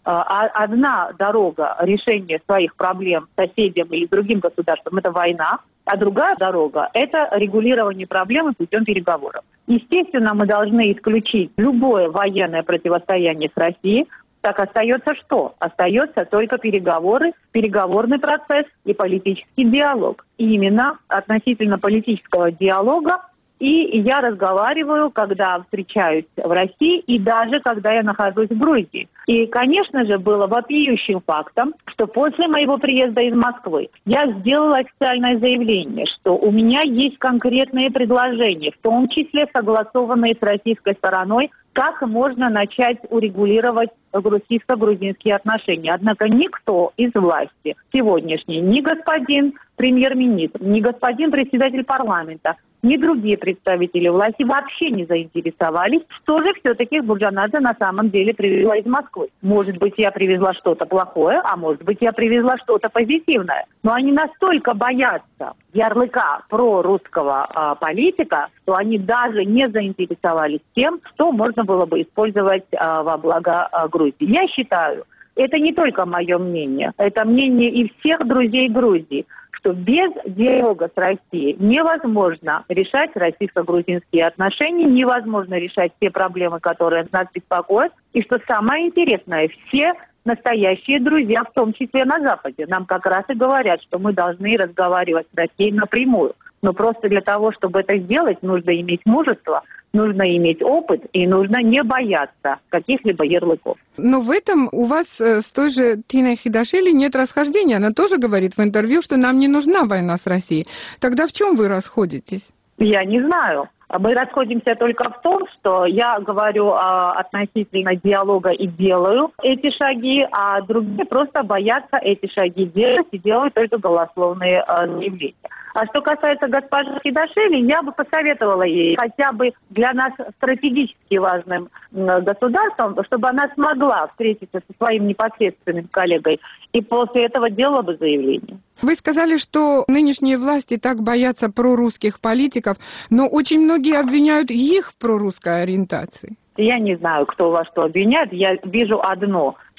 Одна дорога решения своих проблем с соседям или другим государством – это война, а другая дорога – это регулирование проблемы путем переговоров. Естественно, мы должны исключить любое военное противостояние с Россией. Так остается что? Остается только переговоры, переговорный процесс и политический диалог. И именно относительно политического диалога и я разговариваю, когда встречаюсь в России и даже когда я нахожусь в Грузии. И, конечно же, было вопиющим фактом, что после моего приезда из Москвы я сделала официальное заявление, что у меня есть конкретные предложения, в том числе согласованные с российской стороной, как можно начать урегулировать российско-грузинские отношения. Однако никто из власти сегодняшний, ни господин премьер-министр, ни господин председатель парламента, ни другие представители власти вообще не заинтересовались, что же все-таки Бурджанадзе на самом деле привезла из Москвы. Может быть, я привезла что-то плохое, а может быть, я привезла что-то позитивное. Но они настолько боятся ярлыка прорусского а, политика, что они даже не заинтересовались тем, что можно было бы использовать а, во благо а, Грузии. Я считаю, это не только мое мнение, это мнение и всех друзей Грузии, что без диалога с Россией невозможно решать российско-грузинские отношения, невозможно решать те проблемы, которые нас беспокоят. И что самое интересное, все настоящие друзья, в том числе на Западе, нам как раз и говорят, что мы должны разговаривать с Россией напрямую. Но просто для того, чтобы это сделать, нужно иметь мужество, нужно иметь опыт и нужно не бояться каких-либо ярлыков. Но в этом у вас с той же Тиной Хидашвили нет расхождения. Она тоже говорит в интервью, что нам не нужна война с Россией. Тогда в чем вы расходитесь? Я не знаю. Мы расходимся только в том, что я говорю а, относительно диалога и делаю эти шаги, а другие просто боятся эти шаги делать и делают только голословные а, заявления. А что касается госпожи Хидашвили, я бы посоветовала ей хотя бы для нас стратегически важным государством, чтобы она смогла встретиться со своим непосредственным коллегой и после этого делала бы заявление. Вы сказали, что нынешние власти так боятся прорусских политиков, но очень многие обвиняют их в прорусской ориентации. Я не знаю, кто во что обвиняет. Я вижу одно,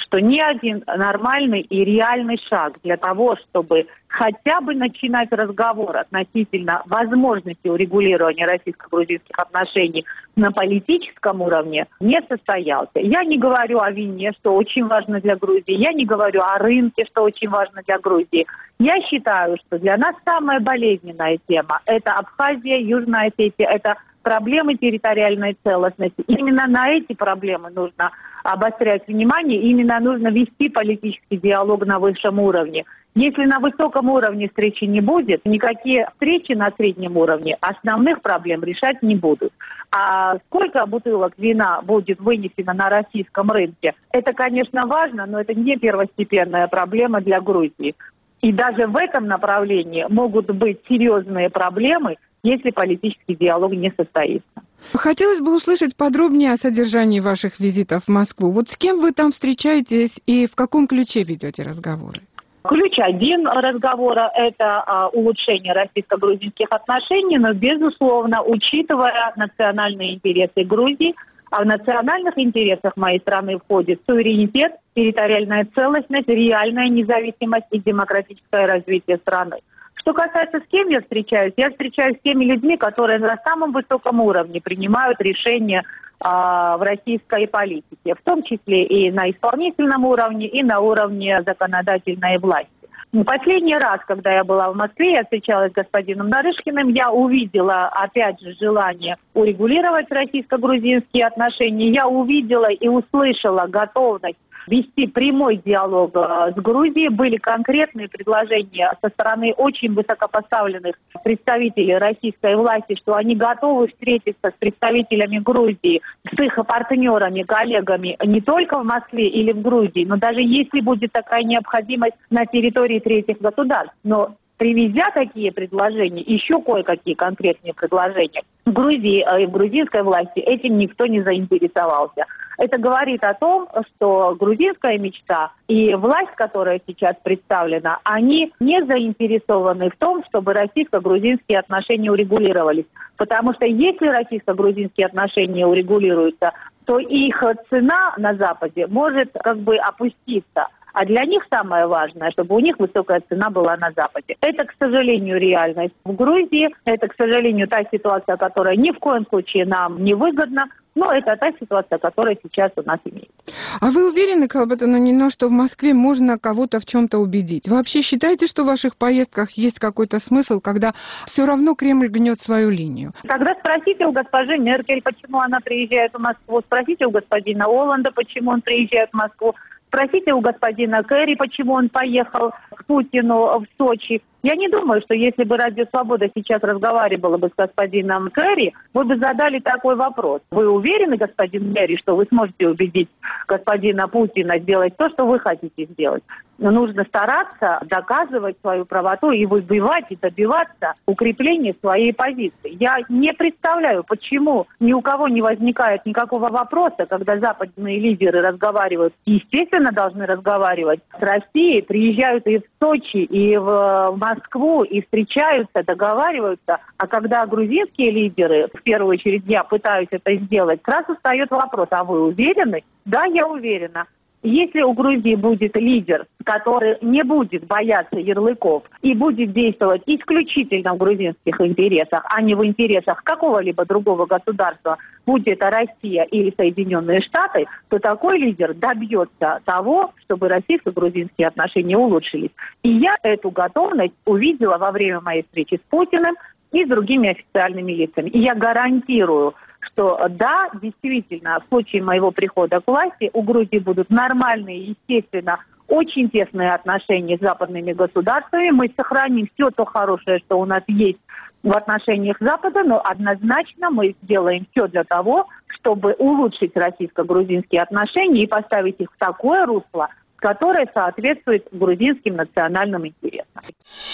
что ни один нормальный и реальный шаг для того, чтобы хотя бы начинать разговор относительно возможности урегулирования российско-грузинских отношений на политическом уровне, не состоялся. Я не говорю о вине, что очень важно для Грузии, я не говорю о рынке, что очень важно для Грузии. Я считаю, что для нас самая болезненная тема – это Абхазия, Южная Осетия, это проблемы территориальной целостности. Именно на эти проблемы нужно обострять внимание, именно нужно вести политический диалог на высшем уровне. Если на высоком уровне встречи не будет, никакие встречи на среднем уровне основных проблем решать не будут. А сколько бутылок вина будет вынесено на российском рынке, это, конечно, важно, но это не первостепенная проблема для Грузии. И даже в этом направлении могут быть серьезные проблемы, если политический диалог не состоится. Хотелось бы услышать подробнее о содержании ваших визитов в Москву. Вот с кем вы там встречаетесь и в каком ключе ведете разговоры? Ключ один разговора – это а, улучшение российско-грузинских отношений, но, безусловно, учитывая национальные интересы Грузии, а в национальных интересах моей страны входит суверенитет, территориальная целостность, реальная независимость и демократическое развитие страны. Что касается, с кем я встречаюсь, я встречаюсь с теми людьми, которые на самом высоком уровне принимают решения а, в российской политике, в том числе и на исполнительном уровне, и на уровне законодательной власти. Последний раз, когда я была в Москве, я встречалась с господином Нарышкиным, я увидела, опять же, желание урегулировать российско-грузинские отношения, я увидела и услышала готовность вести прямой диалог с Грузией. Были конкретные предложения со стороны очень высокопоставленных представителей российской власти, что они готовы встретиться с представителями Грузии, с их партнерами, коллегами не только в Москве или в Грузии, но даже если будет такая необходимость на территории третьих государств. Но привезя такие предложения, еще кое-какие конкретные предложения, в Грузии и в грузинской власти этим никто не заинтересовался. Это говорит о том, что грузинская мечта и власть, которая сейчас представлена, они не заинтересованы в том, чтобы российско-грузинские отношения урегулировались. Потому что если российско-грузинские отношения урегулируются, то их цена на Западе может как бы опуститься. А для них самое важное, чтобы у них высокая цена была на Западе. Это, к сожалению, реальность в Грузии. Это, к сожалению, та ситуация, которая ни в коем случае нам не выгодна. Но это та ситуация, которая сейчас у нас имеется. А вы уверены, Калбатананино, что в Москве можно кого-то в чем-то убедить? Вы вообще считаете, что в ваших поездках есть какой-то смысл, когда все равно Кремль гнет свою линию? Тогда спросите у госпожи Меркель, почему она приезжает в Москву. Спросите у господина Олланда, почему он приезжает в Москву. Спросите у господина Керри, почему он поехал к Путину в Сочи. Я не думаю, что если бы Радио Свобода сейчас разговаривала бы с господином Керри, вы бы задали такой вопрос. Вы уверены, господин Керри, что вы сможете убедить господина Путина сделать то, что вы хотите сделать? Но нужно стараться доказывать свою правоту и выбивать, и добиваться укрепления своей позиции. Я не представляю, почему ни у кого не возникает никакого вопроса, когда западные лидеры разговаривают, естественно, должны разговаривать с Россией, приезжают и в Сочи, и в Москву, и встречаются, договариваются. А когда грузинские лидеры, в первую очередь я пытаюсь это сделать, сразу встает вопрос: а вы уверены? Да, я уверена. Если у Грузии будет лидер, который не будет бояться ярлыков и будет действовать исключительно в грузинских интересах, а не в интересах какого-либо другого государства, будь это Россия или Соединенные Штаты, то такой лидер добьется того, чтобы российско-грузинские отношения улучшились. И я эту готовность увидела во время моей встречи с Путиным и с другими официальными лицами. И я гарантирую, что да, действительно, в случае моего прихода к власти у Грузии будут нормальные, естественно, очень тесные отношения с западными государствами. Мы сохраним все то хорошее, что у нас есть в отношениях Запада, но однозначно мы сделаем все для того, чтобы улучшить российско-грузинские отношения и поставить их в такое русло, которое соответствует грузинским национальным интересам.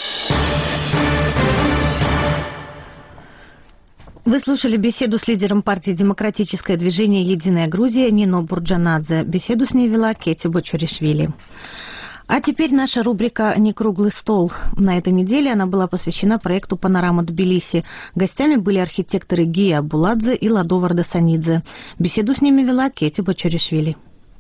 Вы слушали беседу с лидером партии «Демократическое движение «Единая Грузия» Нино Бурджанадзе. Беседу с ней вела Кети Бочуришвили. А теперь наша рубрика «Не круглый стол». На этой неделе она была посвящена проекту «Панорама Тбилиси». Гостями были архитекторы Гия Буладзе и Ладо Вардасанидзе. Беседу с ними вела Кети Бочуришвили.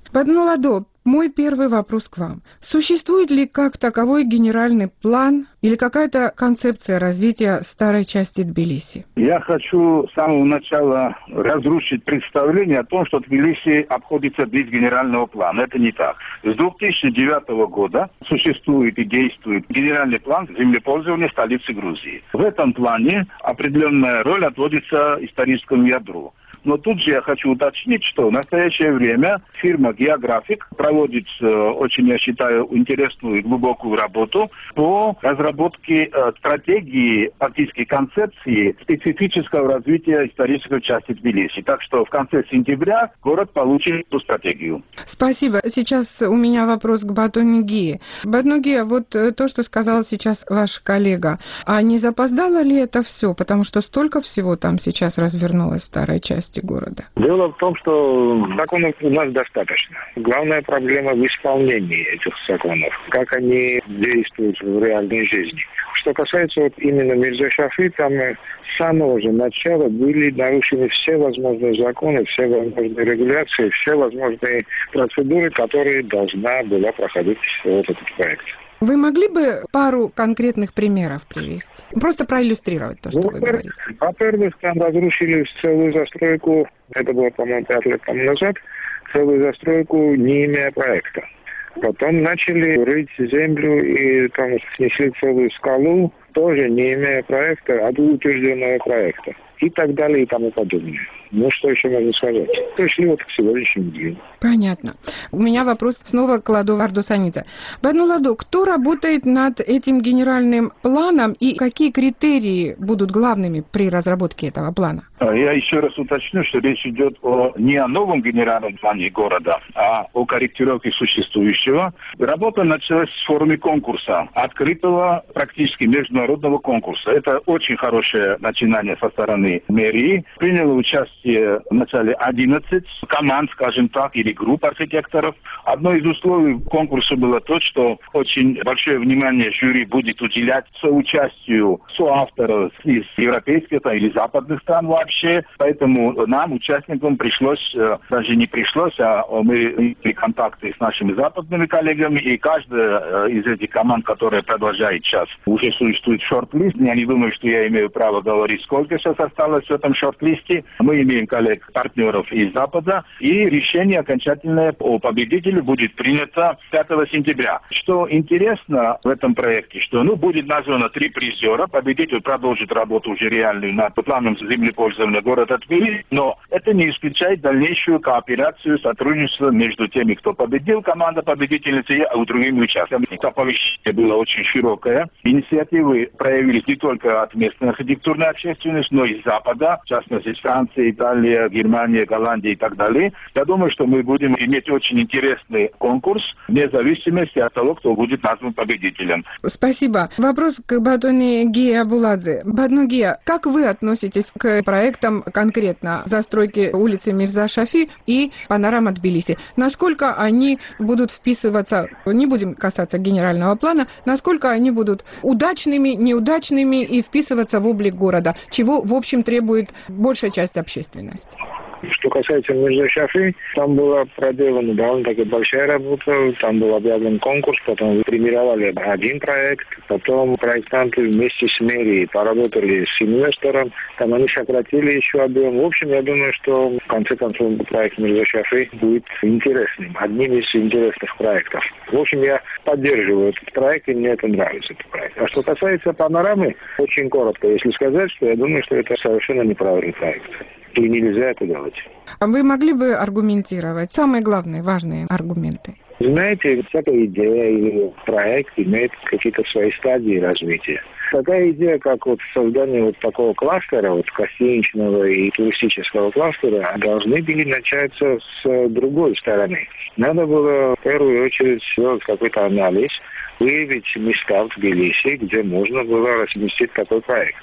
Бадмуладо, мой первый вопрос к вам. Существует ли как таковой генеральный план или какая-то концепция развития старой части Тбилиси? Я хочу с самого начала разрушить представление о том, что Тбилиси обходится без генерального плана. Это не так. С две тысячи девятого года существует и действует генеральный план землепользования столицы Грузии. В этом плане определенная роль отводится историческому ядру. Но тут же я хочу уточнить, что в настоящее время фирма «Географик» проводит э, очень, я считаю, интересную и глубокую работу по разработке э, стратегии, фактически концепции специфического развития исторической части Тбилиси. Так что в конце сентября город получит эту стратегию. Спасибо. Сейчас у меня вопрос к Батону-Гие. Батону-Гие, вот то, что сказал сейчас ваш коллега, а не запоздало ли это все? Потому что столько всего там сейчас развернулось в старой части города. Дело в том, что законов у нас достаточно. Главная проблема в исполнении этих законов, как они действуют в реальной жизни. Что касается вот именно Мирза-Шафи, там с самого же начала были нарушены все возможные законы, все возможные регуляции, все возможные процедуры, которые должна была проходить вот этот проект. Вы могли бы пару конкретных примеров привести? Просто проиллюстрировать то, что ну, вы говорите. Во-первых, там разрушили целую застройку, это было, по-моему, пять лет тому назад, целую застройку, не имея проекта. Потом начали рыть землю и там снесли целую скалу, тоже не имея проекта, а утвержденного проекта. И так далее, и тому подобное. Ну, что еще можно сказать? Пришли вот к сегодняшнему дню. Понятно. У меня вопрос снова к Ладо Ардосанице. Бадмуладо, кто работает над этим генеральным планом и какие критерии будут главными при разработке этого плана? Я еще раз уточню, что речь идет о, не о новом генеральном плане города, а о корректировке существующего. Работа началась в форме конкурса, открытого практически международного конкурса. Это очень хорошее начинание со стороны мэрии. Приняло участие в начале одиннадцать команд, скажем так, или групп архитекторов. Одно из условий конкурса было то, что очень большое внимание жюри будет уделять соучастию соавторов из европейских или западных стран вообще. Поэтому нам, участникам, пришлось, даже не пришлось, а мы имели контакты с нашими западными коллегами, и каждая из этих команд, которая продолжает сейчас, уже существует шорт-лист. Я не думаю, что я имею право говорить, сколько сейчас осталось в этом шорт-листе. Мы имеем коллег-партнеров из Запада, и решение окончательное о победителе будет принято пятого сентября. Что интересно в этом проекте, что ну, будет названо три призера. Победитель продолжит работу уже реальную над планом землепользования города Тбилиси, но это не исключает дальнейшую кооперацию, сотрудничество между теми, кто победил, команда победительницы, и другими участниками. Оповещение было очень широкое. Инициативы проявились не только от местной архитектурной общественности, но и с Запада, в частности, из Франции, Италия, Германия, Голландия и так далее. Я думаю, что мы будем иметь очень интересный конкурс, вне зависимости от того, кто будет назван победителем. Спасибо. Вопрос к Батону-Гие Абуладзе. Батону-Гие, как вы относитесь к проектам конкретно застройки улицы Мирза-Шафи и панорама Тбилиси? Насколько они будут вписываться, не будем касаться генерального плана, насколько они будут удачными, неудачными и вписываться в облик города, чего, в общем, требует большая часть общественности? Что касается Мирза-Шафи, там была проделана довольно-таки большая работа, там был объявлен конкурс, потом премировали один проект, потом проектанты вместе с мэрией поработали с инвестором, там они сократили еще объем. В общем, я думаю, что в конце концов проект Мирза-Шафи будет интересным, одним из интересных проектов. В общем, я поддерживаю этот проект, и мне это нравится, этот проект. А что касается панорамы, очень коротко, если сказать, что я думаю, что это совершенно неправильный проект. И нельзя это делать. А вы могли бы аргументировать самые главные, важные аргументы? Знаете, всякая идея или проект имеет какие-то свои стадии развития. Такая идея, как вот создание вот такого кластера, вот гостиничного и туристического кластера, должны были начаться с другой стороны. Надо было в первую очередь сделать какой-то анализ, выявить места в Тбилиси, где можно было разместить такой проект.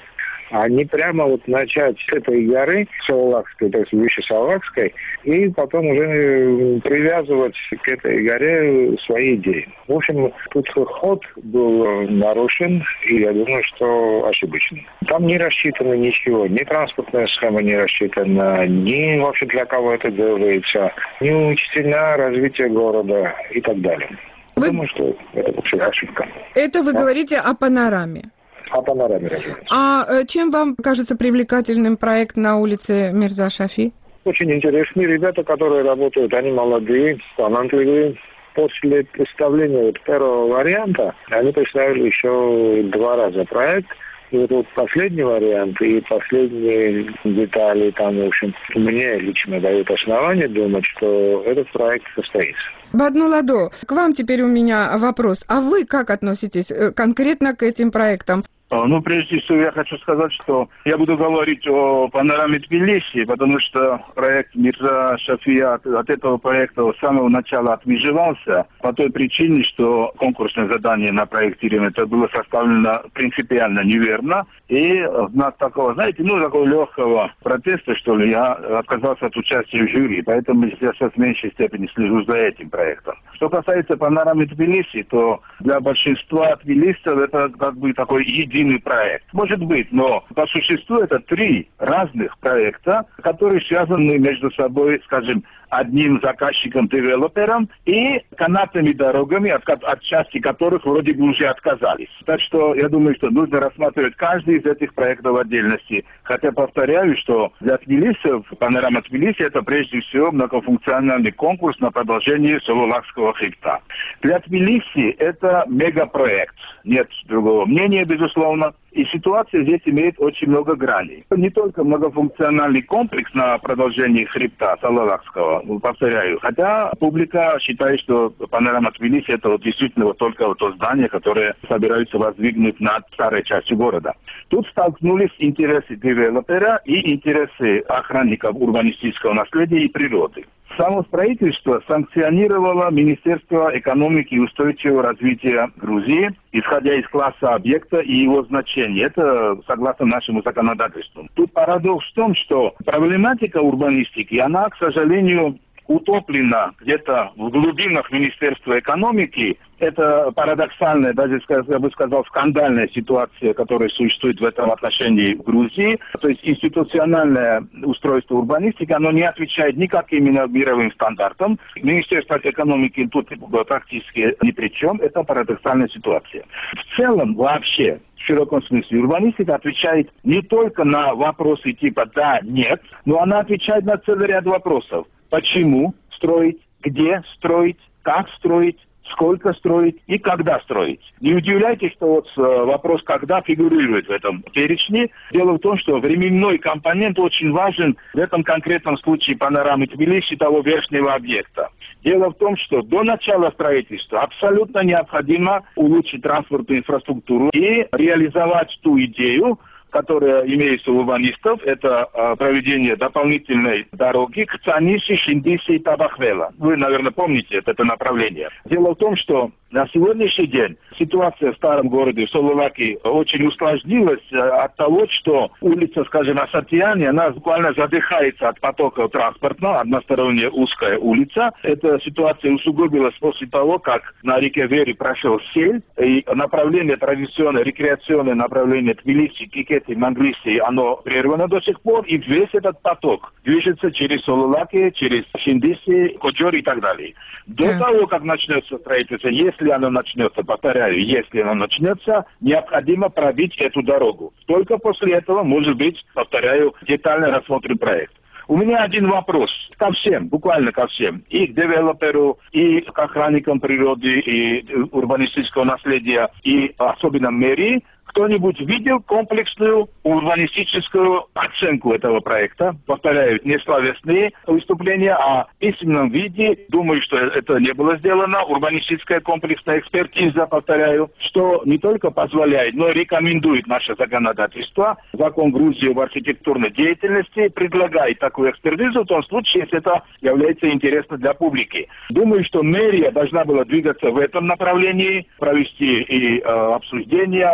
а не прямо вот начать с этой горы Салалакской, то есть выше Салалакской, и потом уже привязывать к этой горе свои идеи. В общем, тут ход был нарушен, и я думаю, что ошибочный. Там не рассчитано ничего, ни транспортная схема не рассчитана, ни вообще для кого это делается, ни учтена развитие города и так далее. Вы... Думаю, что это вообще ошибка. Это вы да? говорите о панораме? О панораме, разумеется. А чем вам кажется привлекательным проект на улице Мирза Шафи? Очень интересные ребята, которые работают, они молодые, талантливые. После представления вот первого варианта они представили еще два раза проект. И вот, вот последний вариант и последние детали там, в общем, мне лично дают основание думать, что этот проект состоится. Баднуладо, к вам теперь у меня вопрос. А вы как относитесь конкретно к этим проектам? Ну, прежде всего, я хочу сказать, что я буду говорить о панораме Тбилиси, потому что проект Мирза Шафия от, от этого проекта с самого начала отмежевался по той причине, что конкурсное задание на проектирование это было составлено принципиально неверно. И в знак такого, знаете, ну, такого легкого протеста, что ли, я отказался от участия в жюри. Поэтому я сейчас в меньшей степени слежу за этим проектом. Что касается панорамы Тбилиси, то для большинства тбилисцев это как бы такой единый проект. Может быть, но по существу это три разных проекта, которые связаны между собой, скажем, одним заказчиком-девелопером и канатными дорогами, от, от части которых вроде бы уже отказались. Так что я думаю, что нужно рассматривать каждый из этих проектов в отдельности. Хотя повторяю, что для тбилисцев панорама Тбилиси это прежде всего многофункциональный конкурс на продолжение Салалакского хребта. Для Тбилиси это мегапроект. Нет другого мнения, безусловно. И ситуация здесь имеет очень много граней. Не только многофункциональный комплекс на продолжении хребта Салалакского, повторяю, хотя публика считает, что панорама Тбилиси это вот действительно вот только вот то здание, которое собираются воздвигнуть над старой частью города. Тут столкнулись интересы девелопера и интересы охранников урбанистического наследия и природы. Само строительство санкционировало Министерство экономики и устойчивого развития Грузии, исходя из класса объекта и его значения. Это согласно нашему законодательству. Тут парадокс в том, что проблематика урбанистики, она, к сожалению, утоплена где-то в глубинах Министерства экономики. Это парадоксальная, даже, я бы сказал, скандальная ситуация, которая существует в этом отношении в Грузии. То есть институциональное устройство урбанистики, оно не отвечает никаким мировым стандартам. Министерство экономики тут практически ни при чем. Это парадоксальная ситуация. В целом, вообще, в широком смысле, урбанистика отвечает не только на вопросы типа «да», «нет», но она отвечает на целый ряд вопросов. Почему строить, где строить, как строить, сколько строить и когда строить. Не удивляйтесь, что вот вопрос «когда» фигурирует в этом перечне. Дело в том, что временной компонент очень важен в этом конкретном случае панорамы Тбилиси того верхнего объекта. Дело в том, что до начала строительства абсолютно необходимо улучшить транспортную инфраструктуру и реализовать ту идею, которая имеется у урбанистов, это э, проведение дополнительной дороги к Цаниси, Шиндиси и Табахвела. Вы, наверное, помните это, это направление. Дело в том, что на сегодняшний день ситуация в старом городе, в Салалаке, очень усложнилась э, от того, что улица, скажем, Асатьяни, она буквально задыхается от потока транспортного, односторонняя узкая улица. Эта ситуация усугубилась после того, как на реке Вери прошел сель, и направление, традиционное рекреационное направление Тбилиси, Кикет и Манглиси, оно прервано до сих пор, и весь этот поток движется через Салалаки, через Шиндиси, Коджор и так далее. До yeah. того, как начнется строительство, если оно начнется, повторяю, если оно начнется, необходимо пробить эту дорогу. Только после этого, может быть, повторяю, детально рассмотрим проект. У меня один вопрос ко всем, буквально ко всем, и к девелоперу, и к охранникам природы, и урбанистического наследия, и особенно мэрии. Кто-нибудь видел комплексную урбанистическую оценку этого проекта? Повторяю, не словесные выступления, а в письменном виде. Думаю, что это не было сделано. Урбанистическая комплексная экспертиза, повторяю, что не только позволяет, но и рекомендует наше законодательство. Закон Грузии об архитектурной деятельности предлагает такую экспертизу в том случае, если это является интересно для публики. Думаю, что мэрия должна была двигаться в этом направлении, провести и э, обсуждение общественной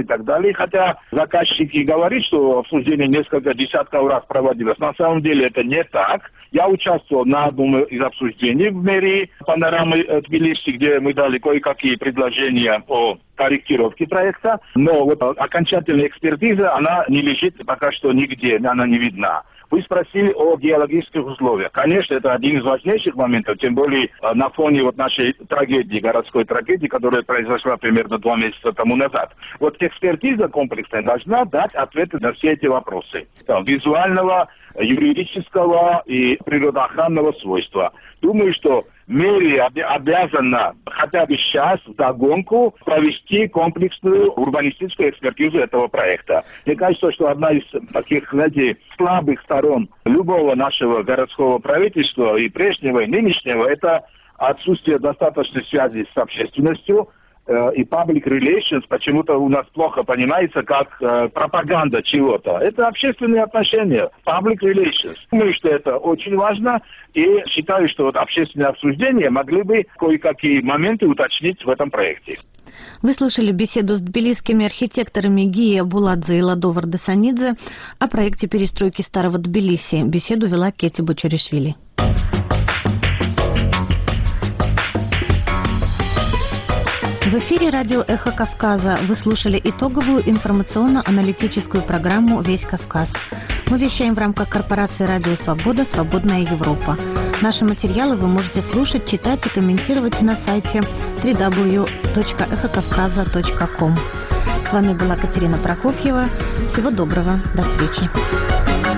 и так далее. Хотя заказчик и говорит, что обсуждение несколько десятков раз проводилось. На самом деле это не так. Я участвовал на одном из обсуждений в мэрии Панорамы Тбилиси, где мы дали кое-какие предложения о корректировке проекта. Но вот окончательная экспертиза, она не лежит пока что нигде, она не видна. Вы спросили о геологических условиях. Конечно, это один из важнейших моментов, тем более на фоне вот нашей трагедии, городской трагедии, которая произошла примерно два месяца тому назад. Вот экспертиза комплексная должна дать ответы на все эти вопросы. Там, визуального, юридического и природоохранного свойства. Думаю, что мэрия обязана хотя бы сейчас вдогонку провести комплексную урбанистическую экспертизу этого проекта. Мне кажется, что одна из таких, знаете, слабых сторон любого нашего городского правительства и прежнего, и нынешнего, это отсутствие достаточной связи с общественностью, и public relations почему-то у нас плохо понимается как э, пропаганда чего-то. Это общественные отношения, public relations. Думаю, что это очень важно, и считаю, что вот общественные обсуждения могли бы кое-какие моменты уточнить в этом проекте. Вы слушали беседу с тбилисскими архитекторами Гия Буладзе и Ладо Вардасанидзе о проекте перестройки старого Тбилиси. Беседу вела Кети Бочаришвили. В эфире радио «Эхо Кавказа». Вы слушали итоговую информационно-аналитическую программу «Весь Кавказ». Мы вещаем в рамках корпорации «Радио Свобода. Свободная Европа». Наши материалы вы можете слушать, читать и комментировать на сайте дабл ю дабл ю дабл ю точка эхо кавказа точка ком. С вами была Катерина Прокофьева. Всего доброго. До встречи.